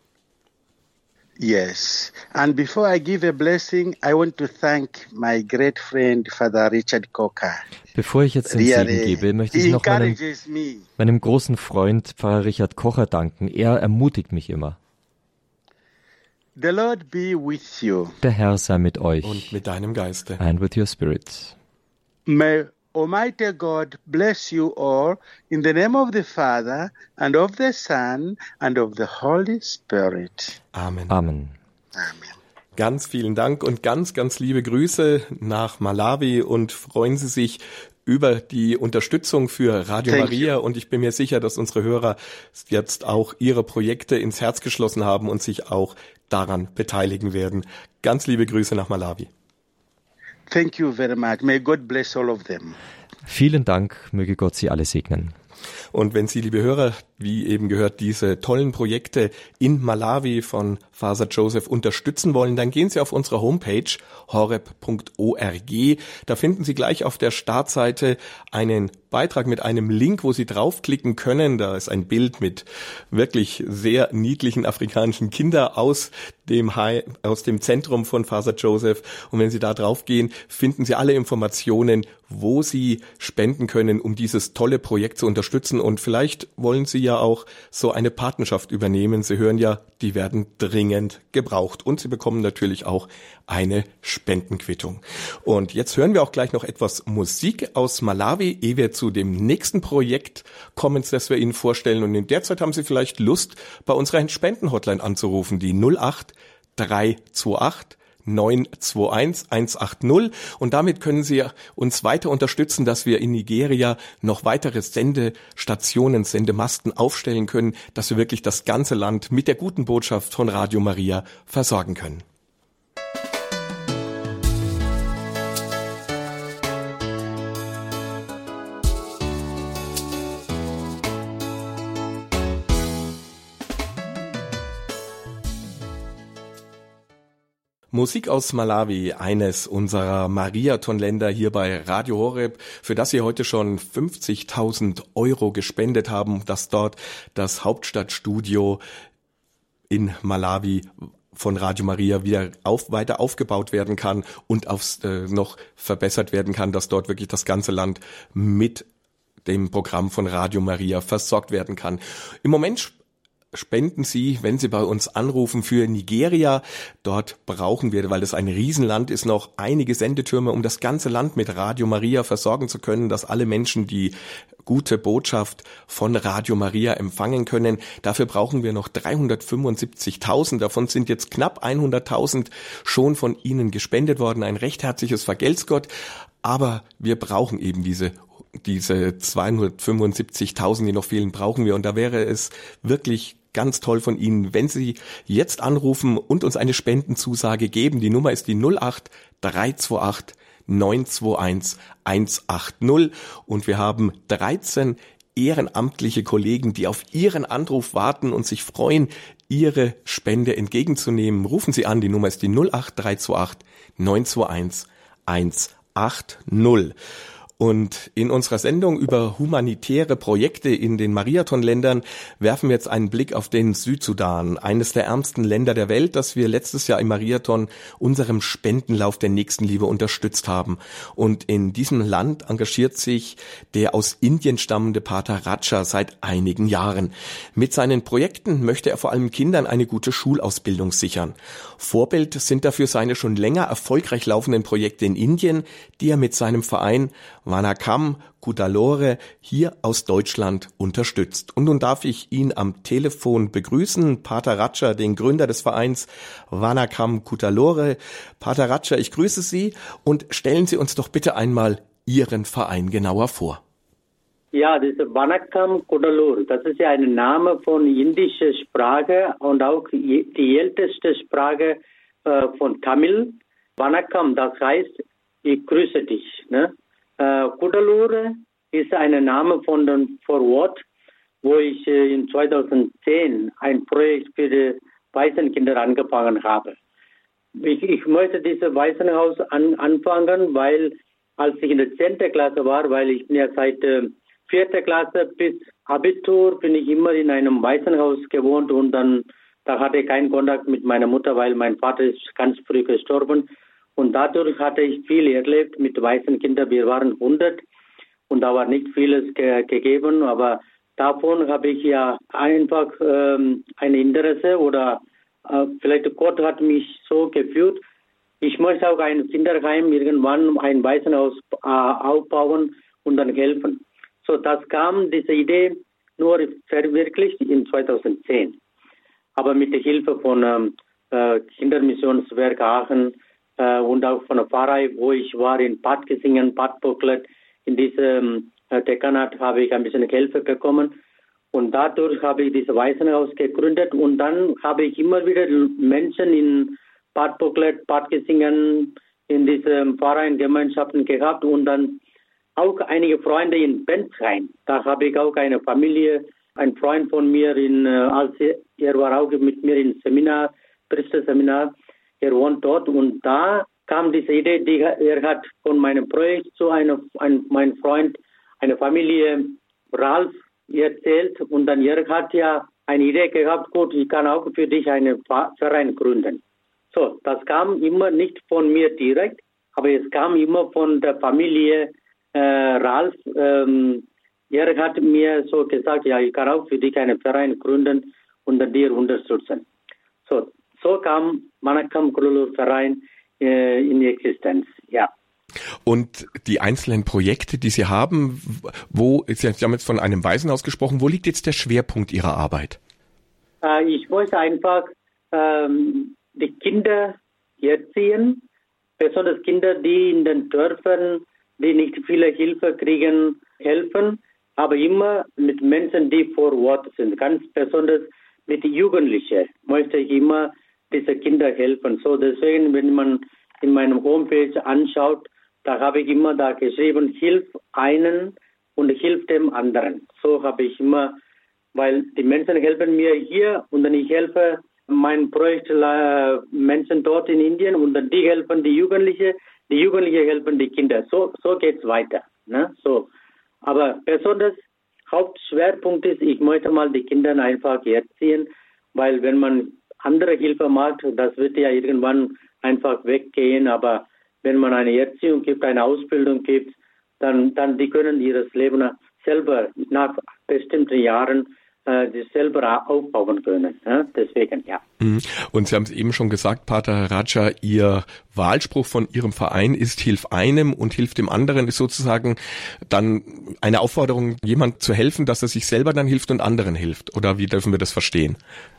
Yes. And before I give a blessing, I want to thank my great friend, Father Richard Coker. Bevor ich jetzt den Segen gebe, möchte ich He noch meinem, encourages me. meinem großen Freund Pfarrer Richard Kocher danken. Er ermutigt mich immer. The Lord be with you. Der Herr sei mit euch. Und mit deinem Geiste. And with your spirit. May Almighty God bless you all in the name of the Father and of the Son and of the Holy Spirit. Amen. Amen. Amen. Ganz vielen Dank und ganz, ganz liebe Grüße nach Malawi und freuen Sie sich über die Unterstützung für Radio Thank Maria you. und ich bin mir sicher, dass unsere Hörer jetzt auch ihre Projekte ins Herz geschlossen haben und sich auch daran beteiligen werden. Ganz liebe Grüße nach Malawi. Thank you very much. May God bless all of them. Vielen Dank, möge Gott Sie alle segnen. Und wenn Sie, liebe Hörer, wie eben gehört, diese tollen Projekte in Malawi von Faser Joseph unterstützen wollen, dann gehen Sie auf unsere Homepage horeb punkt org. Da finden Sie gleich auf der Startseite einen Beitrag mit einem Link, wo Sie draufklicken können. Da ist ein Bild mit wirklich sehr niedlichen afrikanischen Kindern aus dem Hai, aus dem Zentrum von Father Joseph. Und wenn Sie da draufgehen, finden Sie alle Informationen, wo Sie spenden können, um dieses tolle Projekt zu unterstützen. Und vielleicht wollen Sie ja auch so eine Patenschaft übernehmen. Sie hören ja, die werden dringend gebraucht. Und Sie bekommen natürlich auch eine Spendenquittung. Und jetzt hören wir auch gleich noch etwas Musik aus Malawi, ehe wir zu dem nächsten Projekt kommen, das wir Ihnen vorstellen. Und in der Zeit haben Sie vielleicht Lust, bei unserer Spenden-Hotline anzurufen, die null acht drei zwei acht neun zwei eins eins acht null, und damit können Sie uns weiter unterstützen, dass wir in Nigeria noch weitere Sendestationen, Sendemasten aufstellen können, dass wir wirklich das ganze Land mit der guten Botschaft von Radio Maria versorgen können. Musik aus Malawi, eines unserer Mariathon-Länder hier bei Radio Horeb, für das Sie heute schon fünfzigtausend Euro gespendet haben, dass dort das Hauptstadtstudio in Malawi von Radio Maria wieder auf, weiter aufgebaut werden kann und aufs, äh, noch verbessert werden kann, dass dort wirklich das ganze Land mit dem Programm von Radio Maria versorgt werden kann. Im Moment spenden Sie, wenn Sie bei uns anrufen, für Nigeria. Dort brauchen wir, weil es ein Riesenland ist, noch einige Sendetürme, um das ganze Land mit Radio Maria versorgen zu können, dass alle Menschen die gute Botschaft von Radio Maria empfangen können. Dafür brauchen wir noch dreihundertfünfundsiebzigtausend. Davon sind jetzt knapp hunderttausend schon von Ihnen gespendet worden. Ein recht herzliches Vergelt's Gott. Aber wir brauchen eben diese diese zweihundertfünfundsiebzigtausend, die noch fehlen, brauchen wir. Und da wäre es wirklich ganz toll von Ihnen, wenn Sie jetzt anrufen und uns eine Spendenzusage geben. Die Nummer ist die null acht drei zwei acht neun zwei eins eins acht null. Und wir haben dreizehn ehrenamtliche Kollegen, die auf Ihren Anruf warten und sich freuen, Ihre Spende entgegenzunehmen. Rufen Sie an, die Nummer ist die null acht drei zwei acht neun zwei eins eins acht null. Und in unserer Sendung über humanitäre Projekte in den Mariathon-Ländern werfen wir jetzt einen Blick auf den Südsudan, eines der ärmsten Länder der Welt, das wir letztes Jahr im Mariathon unserem Spendenlauf der Nächstenliebe unterstützt haben. Und in diesem Land engagiert sich der aus Indien stammende Pater Raja seit einigen Jahren. Mit seinen Projekten möchte er vor allem Kindern eine gute Schulausbildung sichern. Vorbild sind dafür seine schon länger erfolgreich laufenden Projekte in Indien, die er mit seinem Verein Vanakam Kudalore hier aus Deutschland unterstützt. Und nun darf ich ihn am Telefon begrüßen, Pater Raja, den Gründer des Vereins Vanakam Kudalore. Pater Raja, ich grüße Sie und stellen Sie uns doch bitte einmal Ihren Verein genauer vor. Ja, das ist Vanakam Kudalore. Das ist ja ein Name von indischer Sprache und auch die älteste Sprache äh, von Tamil. Vanakam, das heißt, ich grüße dich, ne? Uh, Kudalore ist ein Name von dem Vorwort, wo ich äh, in zweitausendzehn ein Projekt für die Waisenkinder angefangen habe. Ich, ich möchte dieses Waisenhaus an, anfangen, weil als ich in der zehnten Klasse war, weil ich bin ja seit äh, vierten Klasse bis Abitur bin ich immer in einem Waisenhaus gewohnt und dann da hatte ich keinen Kontakt mit meiner Mutter, weil mein Vater ist ganz früh gestorben. Und dadurch hatte ich viel erlebt mit weißen Kindern. Wir waren hundert und da war nicht vieles ge- gegeben, aber davon habe ich ja einfach ähm, ein Interesse oder äh, vielleicht Gott hat mich so geführt. Ich möchte auch ein Kinderheim irgendwann ein Waisenhaus äh, aufbauen und dann helfen. So, das kam, diese Idee, nur verwirklicht in zweitausendzehn. Aber mit der Hilfe von ähm, äh, Kindermissionswerk Aachen, Uh, und auch von der Pfarrei, wo ich war in Bad Kissingen, Bad Bocklet, in diesem äh, Dekanat habe ich ein bisschen Hilfe bekommen und dadurch habe ich dieses Waisenhaus gegründet und dann habe ich immer wieder Menschen in Bad Bocklet, Bad Kissingen, in diesen Pfarreiengemeinschaften gehabt und dann auch einige Freunde in Bensheim. Da habe ich auch eine Familie, ein Freund von mir, in, äh, als er, er war auch mit mir im Seminar, Priesterseminar. Er wohnt dort und da kam diese Idee, die er hat von meinem Projekt zu einem, ein, mein Freund eine Familie Ralf erzählt und dann er hat ja eine Idee gehabt, gut, ich kann auch für dich einen Verein gründen. So, das kam immer nicht von mir direkt, aber es kam immer von der Familie äh, Ralf. Ähm, er hat mir so gesagt, ja, ich kann auch für dich einen Verein gründen und dir unterstützen. So, so kam Vanakkam Kudalur Verein äh, in Existenz, ja. Und die einzelnen Projekte, die Sie haben, wo, Sie haben jetzt von einem Waisenhaus gesprochen, wo liegt jetzt der Schwerpunkt Ihrer Arbeit? Äh, ich wollte einfach ähm, die Kinder erziehen, besonders Kinder, die in den Dörfern, die nicht viele Hilfe kriegen, helfen, aber immer mit Menschen, die vor Ort sind. Ganz besonders mit Jugendlichen möchte ich immer diese Kinder helfen. So deswegen, wenn man in meinem Homepage anschaut, da habe ich immer da geschrieben, hilf einen und hilf dem anderen. So habe ich immer, weil die Menschen helfen mir hier und dann ich helfe mein Projekt äh, Menschen dort in Indien und dann die helfen die Jugendlichen, die Jugendlichen helfen die Kinder. So so geht's weiter. Ne? So, aber besonders Hauptschwerpunkt ist, ich möchte mal die Kinder einfach erziehen, weil wenn man andere Hilfe macht, das wird ja irgendwann einfach weggehen, aber wenn man eine Erziehung gibt, eine Ausbildung gibt, dann, dann die können ihr Leben selber nach bestimmten Jahren äh, selber aufbauen können. Ja? Deswegen, ja. Und Sie haben es eben schon gesagt, Pater Raja, Ihr Wahlspruch von Ihrem Verein ist, hilf einem und hilf dem anderen, ist sozusagen dann eine Aufforderung, jemand zu helfen, dass er sich selber dann hilft und anderen hilft. Oder wie dürfen wir das verstehen?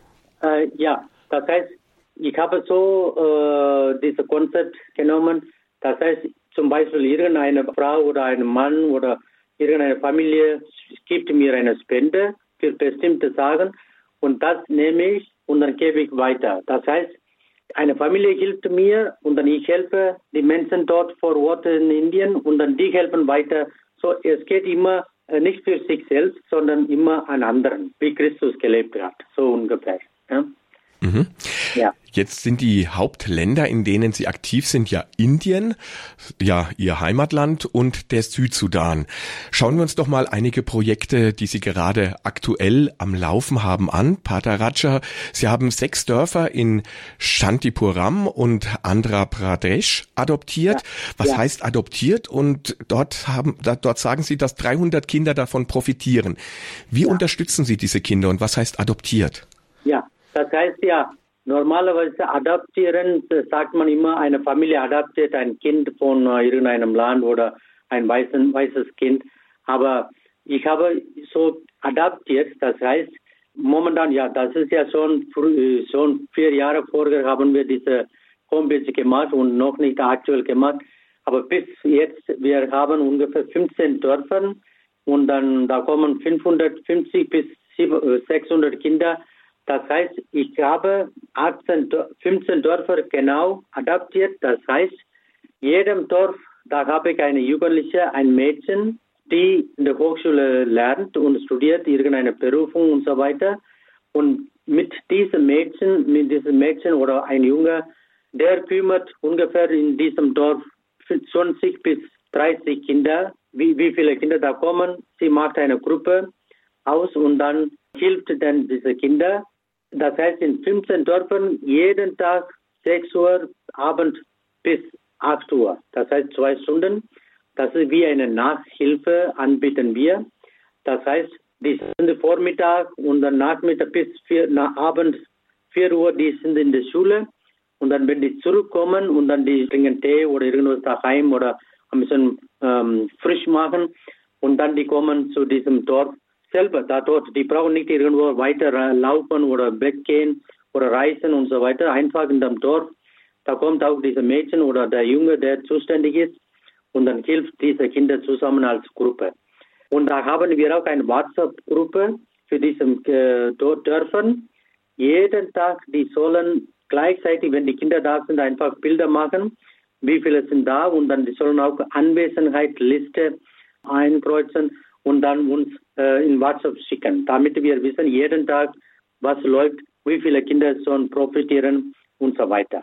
Äh, ja, das heißt, ich habe so äh, dieses Konzept genommen. Das heißt, zum Beispiel irgendeine Frau oder ein Mann oder irgendeine Familie gibt mir eine Spende für bestimmte Sachen und das nehme ich und dann gebe ich weiter. Das heißt, eine Familie hilft mir und dann ich helfe die Menschen dort vor Ort in Indien und dann die helfen weiter. So, es geht immer äh, nicht für sich selbst, sondern immer an anderen, wie Christus gelebt hat, so ungefähr. Ja? Mhm. Ja. Jetzt sind die Hauptländer, in denen Sie aktiv sind, ja Indien, ja Ihr Heimatland und der Südsudan. Schauen wir uns doch mal einige Projekte, die Sie gerade aktuell am Laufen haben, an. Pater Raja, Sie haben sechs Dörfer in Shantipuram und Andhra Pradesh adoptiert. Ja. Was ja. heißt adoptiert? Und dort haben, dort sagen Sie, dass dreihundert Kinder davon profitieren. Wie ja. unterstützen Sie diese Kinder und was heißt adoptiert? Ja. Das heißt ja, normalerweise adoptieren, sagt man immer, eine Familie adoptiert ein Kind von äh, irgendeinem Land oder ein weißen, weißes Kind. Aber ich habe so adoptiert, das heißt, momentan, ja, das ist ja schon, früh, schon vier Jahre vorher haben wir diese Homepage gemacht und noch nicht aktuell gemacht. Aber bis jetzt, wir haben ungefähr fünfzehn Dörfer und dann da kommen fünfhundertfünfzig bis sechshundert Kinder. Das heißt, ich habe achtzehn, fünfzehn Dörfer genau adaptiert. Das heißt, jedem Dorf, da habe ich eine Jugendliche, ein Mädchen, die in der Hochschule lernt und studiert irgendeine Berufung und so weiter. Und mit diesem Mädchen, mit diesem Mädchen oder ein Junge, der kümmert ungefähr in diesem Dorf zwanzig bis dreißig Kinder. Wie, wie viele Kinder da kommen? Sie macht eine Gruppe aus und dann hilft dann diese Kinder. Das heißt, in fünfzehn Dörfern jeden Tag sechs Uhr Abend bis acht Uhr. Das heißt zwei Stunden. Das ist wie eine Nachhilfe anbieten wir. Das heißt, die sind Vormittag und dann Nachmittag bis vier, nach Abend vier Uhr, die sind in der Schule. Und dann, wenn die zurückkommen und dann die trinken Tee oder irgendwas daheim oder ein bisschen ähm, frisch machen und dann die kommen zu diesem Dorf selber, da dort, die brauchen nicht irgendwo weiter laufen oder weggehen oder reisen und so weiter. Einfach in dem Dorf, da kommt auch dieser Mädchen oder der Junge, der zuständig ist und dann hilft diese Kinder zusammen als Gruppe. Und da haben wir auch eine WhatsApp-Gruppe für diese äh, Dörfern. Jeden Tag, die sollen gleichzeitig, wenn die Kinder da sind, einfach Bilder machen, wie viele sind da und dann die sollen auch Anwesenheitsliste einkreuzen und dann uns äh, in WhatsApp schicken, damit wir wissen jeden Tag, was läuft, wie viele Kinder sollen profitieren und so weiter.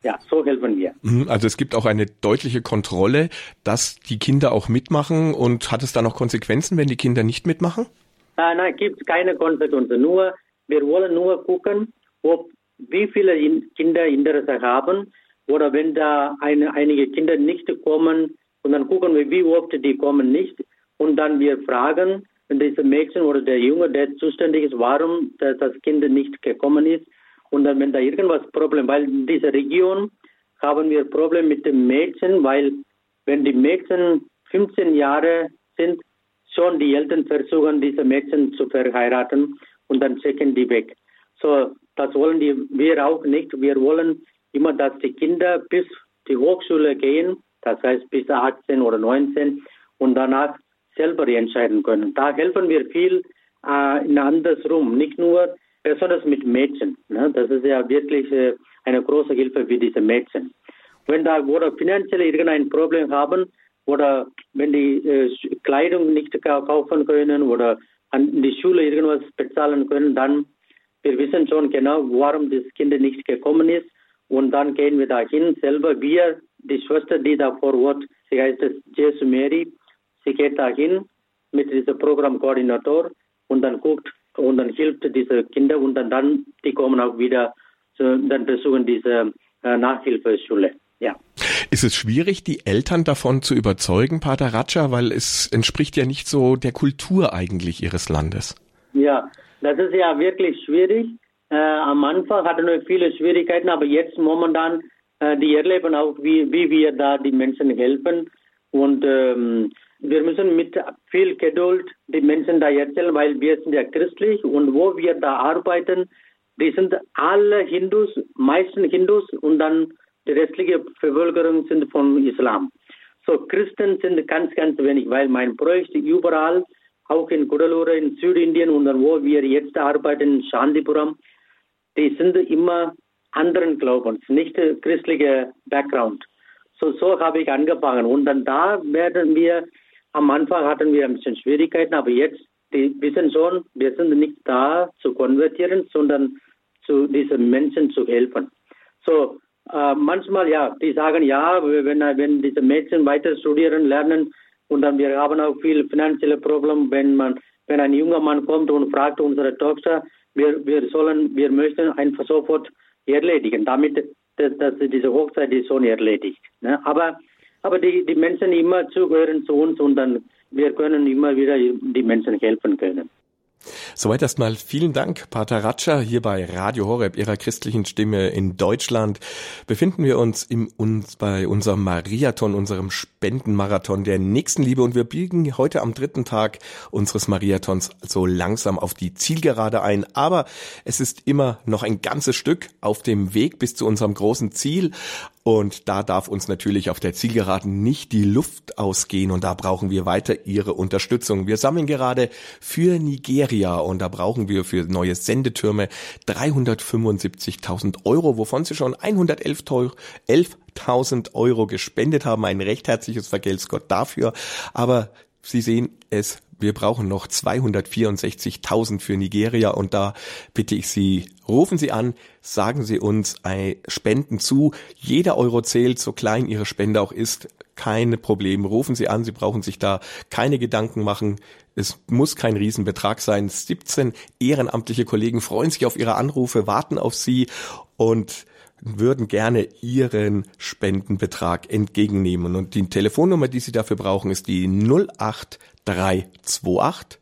Ja, so helfen wir. Also es gibt auch eine deutliche Kontrolle, dass die Kinder auch mitmachen. Und hat es da noch Konsequenzen, wenn die Kinder nicht mitmachen? Äh, nein, gibt es keine Konsequenzen. Nur, wir wollen nur gucken, ob wie viele Kinder Interesse haben oder wenn da eine, einige Kinder nicht kommen und dann gucken wir, wie oft die kommen nicht und dann wir fragen, wenn diese Mädchen oder der Junge, der zuständig ist, warum das Kind nicht gekommen ist. Und dann, wenn da irgendwas Problem, weil in dieser Region haben wir Probleme mit den Mädchen, weil wenn die Mädchen fünfzehn Jahre sind, schon die Eltern versuchen, diese Mädchen zu verheiraten und dann schicken die weg. So, das wollen die, wir auch nicht. Wir wollen immer, dass die Kinder bis die Hochschule gehen, das heißt bis achtzehn oder neunzehn und danach selber entscheiden können. Da helfen wir viel äh, in andersrum, nicht nur besonders mit Mädchen. Ne? Das ist ja wirklich äh, eine große Hilfe für diese Mädchen. Wenn da oder finanziell irgendein Problem haben oder wenn die äh, Kleidung nicht kaufen können oder an die Schule irgendwas bezahlen können, dann wir wissen schon genau, warum das Kind nicht gekommen ist und dann gehen wir dahin selber. Wir, die Schwester, die da vor Ort, sie heißt Jesu Mary, sie geht dahin mit diesem Programmkoordinator und dann guckt und dann hilft diese Kinder und dann, dann die kommen auch wieder, so, dann besuchen diese äh, Nachhilfeschule. Ja. Ist es schwierig, die Eltern davon zu überzeugen, Pater Ratscher, weil es entspricht ja nicht so der Kultur eigentlich ihres Landes? Ja, das ist ja wirklich schwierig. Äh, am Anfang hatten wir viele Schwierigkeiten, aber jetzt momentan, äh, die erleben auch, wie, wie wir da die Menschen helfen. Und ähm, wir müssen mit viel Geduld die Menschen da erzählen, weil wir sind ja christlich und wo wir da arbeiten, die sind alle Hindus, meisten Hindus und dann die restliche Bevölkerung sind von Islam. So Christen sind ganz, ganz wenig, weil mein Projekt überall, auch in Kudalur, in Südindien und dann wo wir jetzt arbeiten, in Shantipuram, die sind immer anderen Glaubens, nicht christliche Background. So, so habe ich angefangen und dann da werden wir, am Anfang hatten wir ein bisschen Schwierigkeiten, aber jetzt, die wissen schon, wir sind nicht da zu konvertieren, sondern zu diesen Menschen zu helfen. So, äh, manchmal, ja, die sagen, ja, wenn, wenn diese Mädchen weiter studieren, lernen und dann wir haben auch viele finanzielle Probleme, wenn man, wenn ein junger Mann kommt und fragt unsere Tochter, wir, wir sollen, wir möchten einfach sofort erledigen, damit dass, dass diese Hochzeit ist schon erledigt. Ne? Aber, aber die, die Menschen immer zuhören zu uns und dann wir können immer wieder die Menschen helfen können. Soweit erstmal vielen Dank, Pater Ratscher. Hier bei Radio Horeb, Ihrer christlichen Stimme in Deutschland, befinden wir uns im, uns bei unserem Mariathon, unserem Spendenmarathon der Nächstenliebe. Und wir biegen heute am dritten Tag unseres Mariathons so langsam auf die Zielgerade ein. Aber es ist immer noch ein ganzes Stück auf dem Weg bis zu unserem großen Ziel. Und da darf uns natürlich auf der Zielgeraden nicht die Luft ausgehen und da brauchen wir weiter Ihre Unterstützung. Wir sammeln gerade für Nigeria und da brauchen wir für neue Sendetürme dreihundertfünfundsiebzigtausend Euro, wovon Sie schon hundertelftausend Euro gespendet haben. Ein recht herzliches Vergelt's Gott dafür. Aber Sie sehen es, wir brauchen noch zweihundertvierundsechzigtausend für Nigeria und da bitte ich Sie, rufen Sie an, sagen Sie uns ein Spenden zu. Jeder Euro zählt, so klein Ihre Spende auch ist, keine Probleme. Rufen Sie an, Sie brauchen sich da keine Gedanken machen. Es muss kein Riesenbetrag sein. siebzehn ehrenamtliche Kollegen freuen sich auf Ihre Anrufe, warten auf Sie und würden gerne Ihren Spendenbetrag entgegennehmen. Und die Telefonnummer, die Sie dafür brauchen, ist die null acht drei zwei acht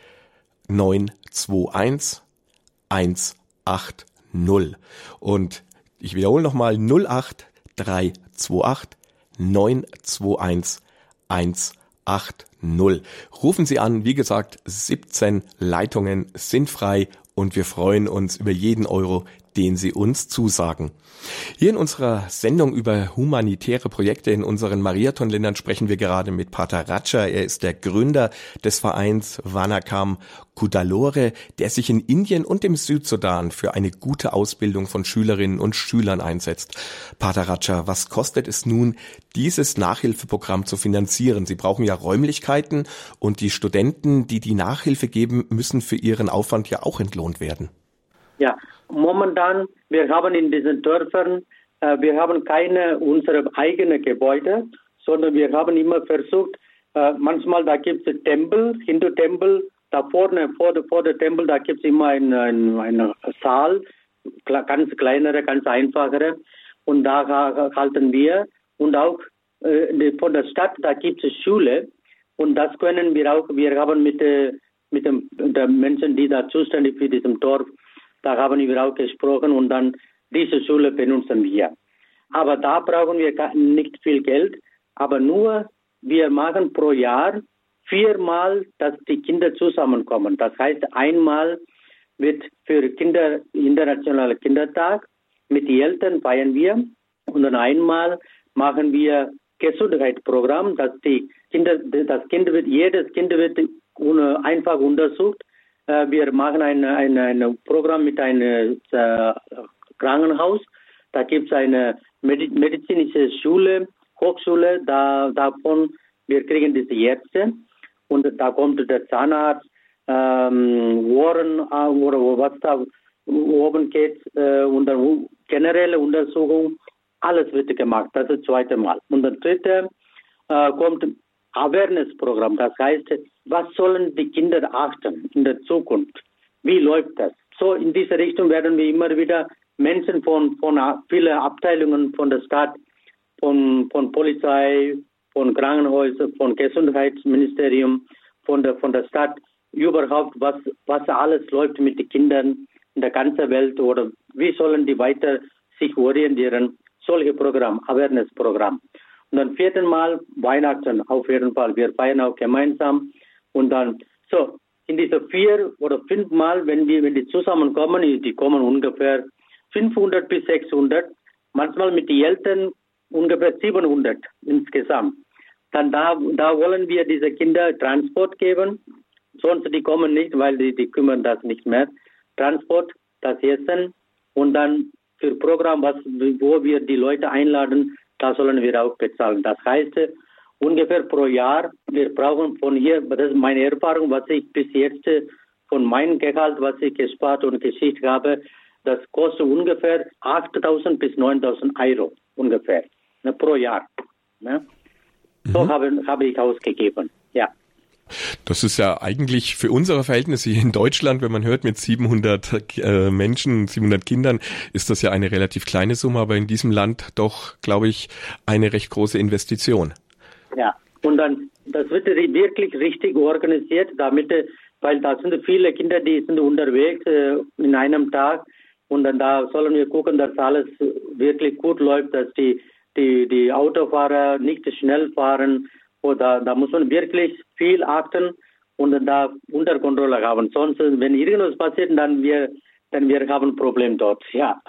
neun zwei eins eins acht null. Und ich wiederhole nochmal null acht drei zwei acht neun zwei eins eins acht null. Rufen Sie an, wie gesagt, siebzehn Leitungen sind frei und wir freuen uns über jeden Euro, den Sie uns zusagen. Hier in unserer Sendung über humanitäre Projekte in unseren Mariathon-Ländern sprechen wir gerade mit Pater Ratscher. Er ist der Gründer des Vereins Vanakam Kudalore, der sich in Indien und dem Südsudan für eine gute Ausbildung von Schülerinnen und Schülern einsetzt. Pater Ratscher, was kostet es nun, dieses Nachhilfeprogramm zu finanzieren? Sie brauchen ja Räumlichkeiten und die Studenten, die die Nachhilfe geben, müssen für ihren Aufwand ja auch entlohnt werden. Ja, momentan, wir haben in diesen Dörfern äh, wir haben keine unsere eigenen Gebäude, sondern wir haben immer versucht, äh, manchmal da gibt es Tempel, Hindu-Tempel, da vorne, vor der, vor der Tempel, da gibt es immer einen ein, ein Saal, ganz kleinere, ganz einfachere, und da halten wir. Und auch äh, von der Stadt, da gibt es Schule, und das können wir auch, wir haben mit, äh, mit dem, den Menschen, die da zuständig für diesem Dorf, da haben wir auch gesprochen, und dann diese Schule benutzen wir. Aber da brauchen wir nicht viel Geld, aber nur, wir machen pro Jahr viermal, dass die Kinder zusammenkommen. Das heißt, einmal wird für Kinder internationaler Kindertag mit den Eltern feiern wir, und dann einmal machen wir Gesundheitsprogramm, dass die Kinder, das Kind wird, jedes Kind wird einfach untersucht. Wir machen ein, ein, ein Programm mit einem äh, Krankenhaus. Da gibt es eine medizinische Schule, Hochschule, da, davon wir kriegen diese Ärzte, und da kommt der Zahnarzt, ähm, Ohren oder was da oben geht, äh, und dann generelle Untersuchung, alles wird gemacht. Das ist das zweite Mal. Und das dritte äh, kommt Awareness-Programm. Das heißt, was sollen die Kinder achten in der Zukunft? Wie läuft das? So in diese Richtung werden wir immer wieder Menschen von, von vielen Abteilungen von der Stadt, von, von Polizei, von Krankenhäusern, von Gesundheitsministerium, von der, von der Stadt, überhaupt, was, was alles läuft mit den Kindern in der ganzen Welt, oder wie sollen die weiter sich orientieren? Solche Programm, Awareness-Programm. Und dann vierten Mal Weihnachten, auf jeden Fall. Wir feiern auch gemeinsam. Und dann, so, in diese vier oder fünf Mal, wenn wir, wenn die zusammenkommen, die kommen ungefähr fünfhundert bis sechshundert, manchmal mit den Eltern ungefähr siebenhundert insgesamt. Dann da, da wollen wir diese Kinder Transport geben. Sonst die kommen nicht, weil die, die kümmern das nicht mehr. Transport, das Essen, und dann für Programm, was, wo wir die Leute einladen, da sollen wir auch bezahlen. Das heißt, ungefähr pro Jahr, wir brauchen von hier, das ist meine Erfahrung, was ich bis jetzt von meinem Gehalt, was ich gespart und geschickt habe, das kostet ungefähr achttausend bis neuntausend Euro ungefähr, ne, pro Jahr. Ne? Mhm. So habe, habe ich ausgegeben, ja. Das ist ja eigentlich für unsere Verhältnisse hier in Deutschland, wenn man hört, mit siebenhundert äh, Menschen, siebenhundert Kindern, ist das ja eine relativ kleine Summe, aber in diesem Land doch, glaube ich, eine recht große Investition. Ja, und dann, das wird wirklich richtig organisiert, damit, weil da sind viele Kinder, die sind unterwegs äh, in einem Tag, und dann da sollen wir gucken, dass alles wirklich gut läuft, dass die, die, die Autofahrer nicht schnell fahren. Oder da muss man wirklich viel achten und da unter Kontrolle haben. Sonst, wenn irgendwas passiert, dann wir, dann wir haben ein Problem dort. Ja.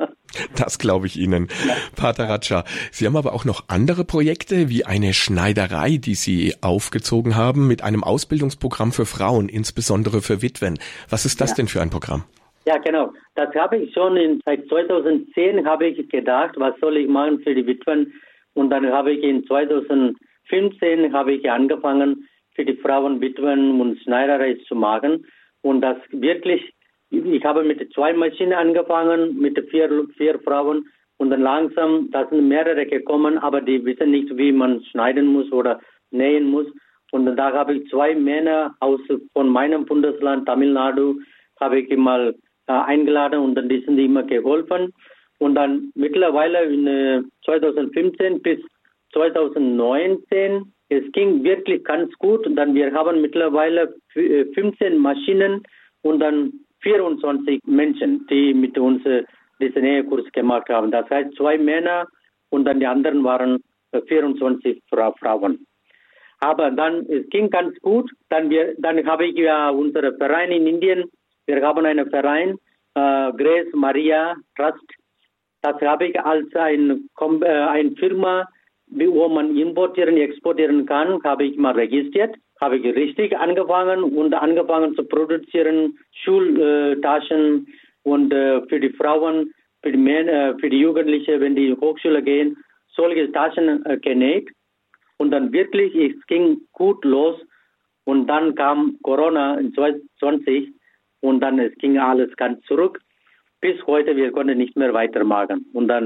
Das glaube ich Ihnen, ja. Pater Ratscha. Sie haben aber auch noch andere Projekte, wie eine Schneiderei, die Sie aufgezogen haben, mit einem Ausbildungsprogramm für Frauen, insbesondere für Witwen. Was ist das ja. denn für ein Programm? Ja, genau. Das habe ich schon in, seit zweitausendzehn habe ich gedacht, was soll ich machen für die Witwen? Und dann habe ich in zweitausendfünfzehn habe ich angefangen, für die Frauen, Witwen und Schneiderei zu machen. Und das wirklich, ich habe mit zwei Maschinen angefangen, mit vier, vier Frauen. Und dann langsam, da sind mehrere gekommen, aber die wissen nicht, wie man schneiden muss oder nähen muss. Und da habe ich zwei Männer aus von meinem Bundesland, Tamil Nadu, habe ich mal äh, eingeladen, und dann die sind immer geholfen. Und dann mittlerweile in äh, zweitausendfünfzehn bis zweitausendneunzehn, es ging wirklich ganz gut. Und dann wir haben mittlerweile fünfzehn Maschinen und dann vierundzwanzig Menschen, die mit uns äh, diesen Nähekurs gemacht haben. Das heißt zwei Männer und dann die anderen waren äh, vierundzwanzig Frauen. Aber dann, es ging ganz gut. Dann, wir, dann habe ich ja unseren Verein in Indien. Wir haben einen Verein, äh, Grace Maria Trust. Das habe ich als ein, äh, eine Firma, wo man importieren, exportieren kann, habe ich mal registriert. Habe ich richtig angefangen und angefangen zu produzieren Schultaschen und äh, für die Frauen, für die Männer, für die Jugendlichen, wenn die in die Hochschule gehen, solche Taschen äh, genäht. Und dann wirklich, es ging gut los. Und dann kam Corona in zwanzig zwanzig und dann es ging alles ganz zurück. Bis heute, wir konnten nicht mehr weitermachen. Und dann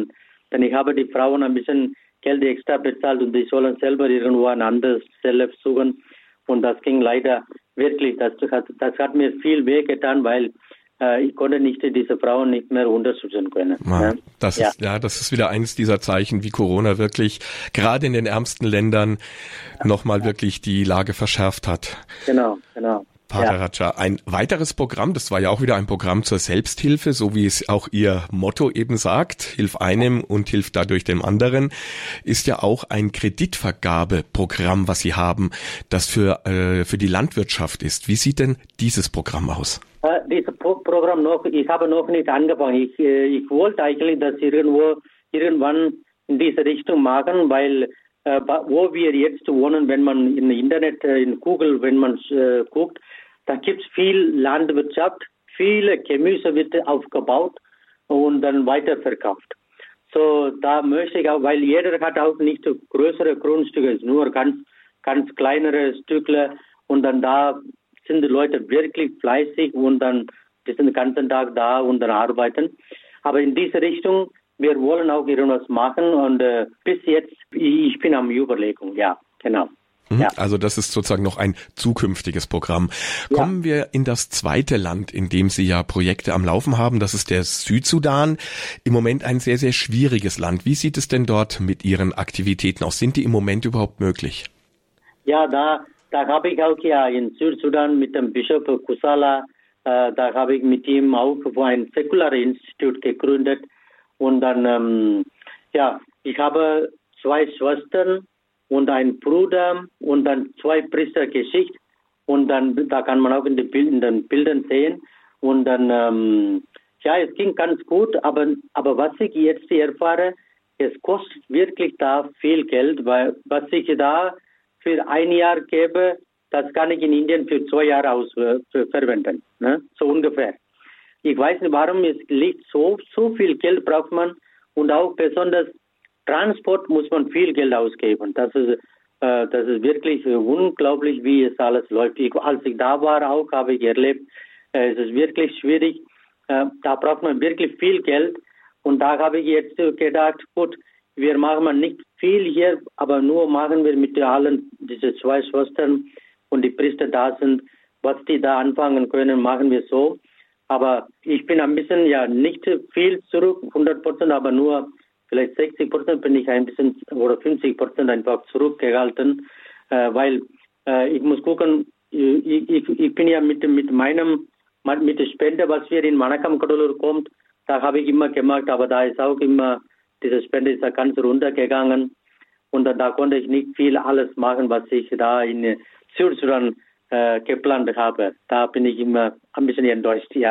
Dann ich habe die Frauen ein bisschen Geld extra bezahlt und die sollen selber irgendwo eine andere Stelle suchen. Und das ging leider wirklich, das hat, das hat mir viel wehgetan, weil äh, ich konnte nicht diese Frauen nicht mehr unterstützen können. Ja, ja. Das ist, ja. ja, das ist wieder eines dieser Zeichen, wie Corona wirklich gerade in den ärmsten Ländern nochmal wirklich die Lage verschärft hat. Genau, genau. Pater ja. Raja, ein weiteres Programm, das war ja auch wieder ein Programm zur Selbsthilfe, so wie es auch Ihr Motto eben sagt, hilf einem und hilf dadurch dem anderen, ist ja auch ein Kreditvergabeprogramm, was Sie haben, das für äh, für die Landwirtschaft ist. Wie sieht denn dieses Programm aus? Äh, dieses Pro- Programm noch, ich habe noch nicht angefangen. Ich, äh, ich wollte eigentlich das irgendwo irgendwann in diese Richtung machen, weil äh, wo wir jetzt wohnen, wenn man im Internet, äh, in Google, wenn man äh, guckt, da gibt es viel Landwirtschaft, viele Gemüse wird aufgebaut und dann weiterverkauft. So, da möchte ich auch, weil jeder hat auch nicht so größere Grundstücke, es ist nur ganz, ganz kleinere Stücke und dann da sind die Leute wirklich fleißig und dann die sind den ganzen Tag da und dann arbeiten. Aber in diese Richtung, wir wollen auch irgendwas machen und äh, bis jetzt, ich bin am Überlegung, ja, genau. Ja. Also das ist sozusagen noch ein zukünftiges Programm. Kommen ja. wir in das zweite Land, in dem Sie ja Projekte am Laufen haben. Das ist der Südsudan. Im Moment ein sehr, sehr schwieriges Land. Wie sieht es denn dort mit Ihren Aktivitäten aus? Sind die im Moment überhaupt möglich? Ja, da, da habe ich auch ja in Südsudan mit dem Bischof Kusala, äh, da habe ich mit ihm auch ein säkulares Institut gegründet. Und dann, ähm, ja, ich habe zwei Schwestern und ein Bruder und dann zwei Priester geschickt und dann da kann man auch in den Bildern, in den Bildern sehen und dann ähm, ja, es ging ganz gut, aber aber was ich jetzt erfahre, es kostet wirklich da viel Geld, weil was ich da für ein Jahr gebe, das kann ich in Indien für zwei Jahre aus für, für verwenden, ne? So ungefähr. Ich weiß nicht, warum es liegt so so viel Geld braucht man und auch besonders Transport muss man viel Geld ausgeben. Das ist, äh, das ist wirklich unglaublich, wie es alles läuft. Ich, als ich da war, auch habe ich erlebt, äh, es ist wirklich schwierig. Äh, da braucht man wirklich viel Geld. Und da habe ich jetzt gedacht, gut, wir machen nicht viel hier, aber nur machen wir mit allen diese zwei Schwestern und die Priester da sind, was die da anfangen können, machen wir so. Aber ich bin ein bisschen, ja, nicht viel zurück, hundert Prozent, aber nur vielleicht sechzig Prozent bin ich ein bisschen oder fünfzig Prozent einfach zurückgehalten, äh, weil äh, ich muss gucken, ich, ich, ich bin ja mit, mit meinem, mit der Spende, was wir in Vanakam Kadalur kommt, da habe ich immer gemacht, aber da ist auch immer, diese Spende ist ja ganz runtergegangen und da, da konnte ich nicht viel alles machen, was ich da in Südsudan äh, geplant habe. Da bin ich immer ein bisschen enttäuscht, ja.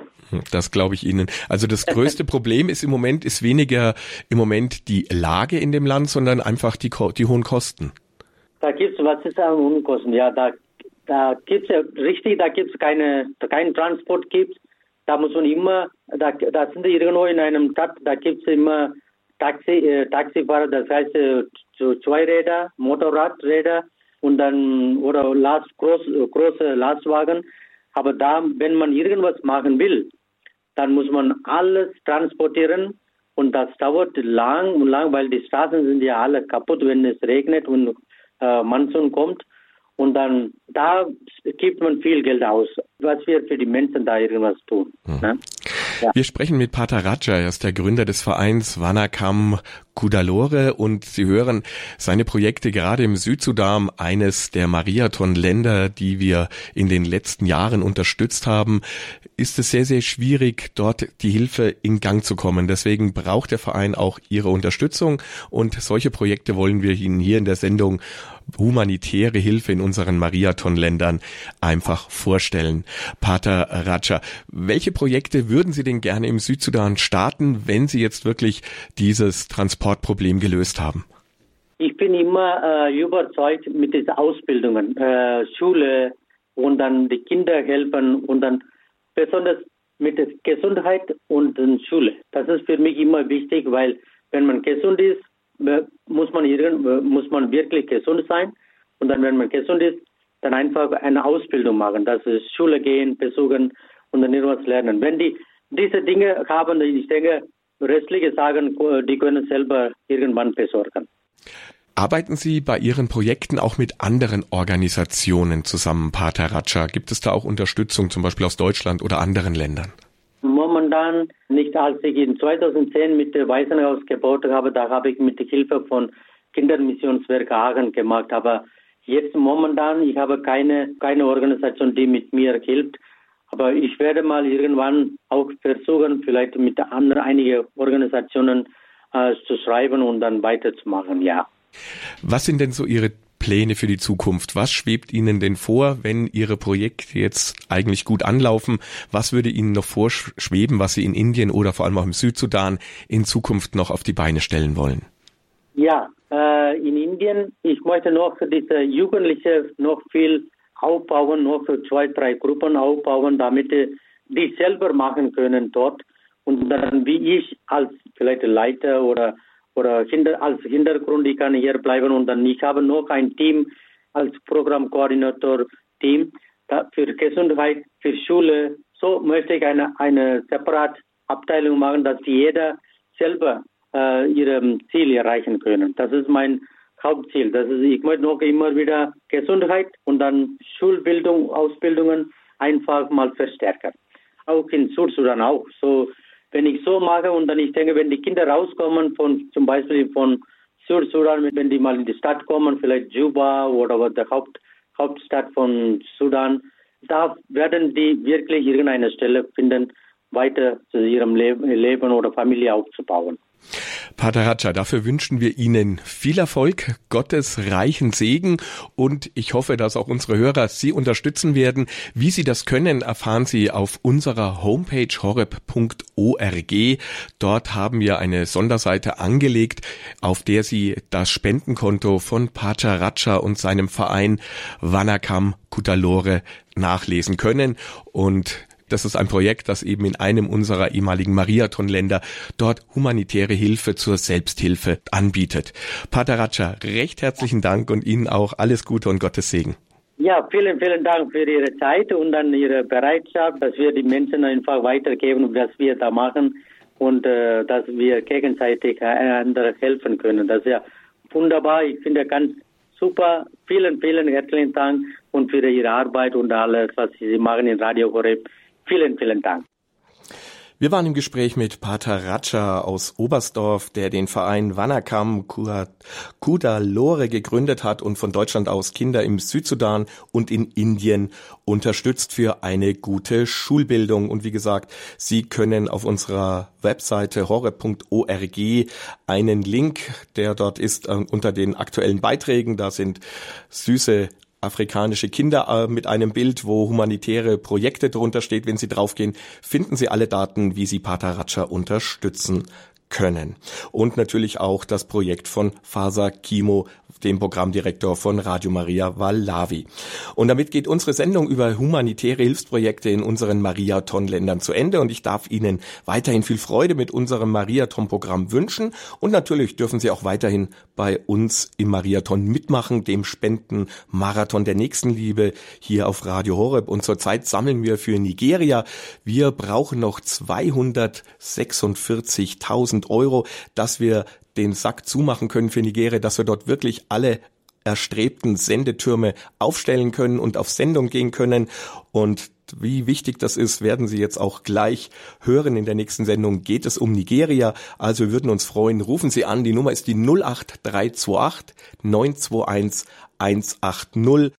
Das glaube ich Ihnen. Also das größte Problem ist im Moment, ist weniger im Moment die Lage in dem Land, sondern einfach die, die hohen Kosten. Da gibt es, was ist an hohen Kosten? Ja, da, da gibt es ja richtig, da gibt es keine, keinen Transport gibt. Da muss man immer, da, da sind wir irgendwo in einem Stadt, da gibt es immer Taxi, äh, Taxifahrer, das heißt äh, Zweiräder, Motorradräder und dann oder Last, groß, große Lastwagen. Aber da, wenn man irgendwas machen will, dann muss man alles transportieren und das dauert lang und lang, weil die Straßen sind ja alle kaputt, wenn es regnet und äh, Monsun kommt. Und dann, da gibt man viel Geld aus, was wir für die Menschen da irgendwas tun. Mhm. Ne? Ja. Wir sprechen mit Pater Raja, er ist der Gründer des Vereins Vanakam Kudalore und Sie hören seine Projekte gerade im Südsudan, eines der Mariathon-Länder, die wir in den letzten Jahren unterstützt haben, ist es sehr, sehr schwierig, dort die Hilfe in Gang zu kommen. Deswegen braucht der Verein auch Ihre Unterstützung und solche Projekte wollen wir Ihnen hier in der Sendung humanitäre Hilfe in unseren Mariathon-Ländern einfach vorstellen. Pater Raja, welche Projekte würden Sie denn gerne im Südsudan starten, wenn Sie jetzt wirklich dieses Transportproblem gelöst haben? Ich bin immer äh, überzeugt mit diesen Ausbildungen, äh, Schule und dann die Kinder helfen und dann besonders mit der Gesundheit und der Schule. Das ist für mich immer wichtig, weil wenn man gesund ist, muss man, muss man wirklich gesund sein. Und dann, wenn man gesund ist, dann einfach eine Ausbildung machen. Das ist Schule gehen, besuchen und dann irgendwas lernen. Wenn die diese Dinge haben, ich denke, restliche Sachen, die können selber irgendwann besorgen. Arbeiten Sie bei Ihren Projekten auch mit anderen Organisationen zusammen, Pater Ratscha? Gibt es da auch Unterstützung, zum Beispiel aus Deutschland oder anderen Ländern? Momentan nicht. Als ich in zweitausendzehn mit dem Waisenhaus gebaut habe, da habe ich mit der Hilfe von Kindermissionswerk Aachen gemacht. Aber jetzt momentan, ich habe keine, keine Organisation, die mit mir hilft. Aber ich werde mal irgendwann auch versuchen, vielleicht mit anderen einigen Organisationen äh, zu schreiben und dann weiterzumachen, ja. Was sind denn so Ihre Pläne für die Zukunft? Was schwebt Ihnen denn vor, wenn Ihre Projekte jetzt eigentlich gut anlaufen? Was würde Ihnen noch vorschweben, was Sie in Indien oder vor allem auch im Südsudan in Zukunft noch auf die Beine stellen wollen? Ja, äh, in Indien, ich möchte noch diese Jugendlichen noch viel aufbauen, noch für zwei, drei Gruppen aufbauen, damit die selber machen können dort. Und dann wie ich als vielleicht Leiter oder oder hinter, als Hintergrund, ich kann hier bleiben und dann ich habe noch ein Team als Programmkoordinator-Team für Gesundheit, für Schule. So möchte ich eine, eine separate Abteilung machen, dass jeder selber äh, ihre Ziele erreichen können. Das ist mein Hauptziel. Das ist, ich möchte noch immer wieder Gesundheit und dann Schulbildung, Ausbildungen einfach mal verstärken. Auch in Südsudan auch. So, wenn ich so mache und dann ich denke, wenn die Kinder rauskommen von zum Beispiel von Südsudan, wenn die mal in die Stadt kommen, vielleicht Juba oder der Haupt, Hauptstadt von Sudan, da werden die wirklich irgendeine Stelle finden, weiter zu ihrem Leben oder Familie aufzubauen. Pater Ratscha, dafür wünschen wir Ihnen viel Erfolg, Gottes reichen Segen und ich hoffe, dass auch unsere Hörer Sie unterstützen werden. Wie Sie das können, erfahren Sie auf unserer Homepage horeb punkt org. Dort haben wir eine Sonderseite angelegt, auf der Sie das Spendenkonto von Pater Ratscha und seinem Verein Vanakam Cuddalore nachlesen können und das ist ein Projekt, das eben in einem unserer ehemaligen Mariathon-Länder dort humanitäre Hilfe zur Selbsthilfe anbietet. Pater Ratscha, recht herzlichen Dank und Ihnen auch alles Gute und Gottes Segen. Ja, vielen, vielen Dank für Ihre Zeit und dann Ihre Bereitschaft, dass wir die Menschen einfach weitergeben, was wir da machen und äh, dass wir gegenseitig einander helfen können. Das ist ja wunderbar. Ich finde ganz super. Vielen, vielen herzlichen Dank und für Ihre Arbeit und alles, was Sie machen in Radio Horeb. Vielen, vielen Dank. Wir waren im Gespräch mit Pater Ratscha aus Oberstdorf, der den Verein Vanakam Cuddalore gegründet hat und von Deutschland aus Kinder im Südsudan und in Indien unterstützt für eine gute Schulbildung. Und wie gesagt, Sie können auf unserer Webseite horeb punkt org einen Link, der dort ist, unter den aktuellen Beiträgen. Da sind süße afrikanische Kinder äh, mit einem Bild, wo humanitäre Projekte drunter steht. Wenn Sie draufgehen, finden Sie alle Daten, wie Sie Pater Ratscha unterstützen können. Und natürlich auch das Projekt von Faza Kimo, dem Programmdirektor von Radio Maria Valawi. Und damit geht unsere Sendung über humanitäre Hilfsprojekte in unseren Mariathon-Ländern zu Ende und ich darf Ihnen weiterhin viel Freude mit unserem Mariathon-Programm wünschen und natürlich dürfen Sie auch weiterhin bei uns im Mariathon mitmachen, dem Spenden-Marathon der Nächstenliebe hier auf Radio Horeb. Und zurzeit sammeln wir für Nigeria. Wir brauchen noch zweihundertsechsundvierzigtausend Euro, dass wir den Sack zumachen können für Nigeria, dass wir dort wirklich alle erstrebten Sendetürme aufstellen können und auf Sendung gehen können. Und wie wichtig das ist, werden Sie jetzt auch gleich hören. In der nächsten Sendung geht es um Nigeria. Also wir würden uns freuen, rufen Sie an. Die Nummer ist die null acht drei zwei acht neun zwei eins eins acht null.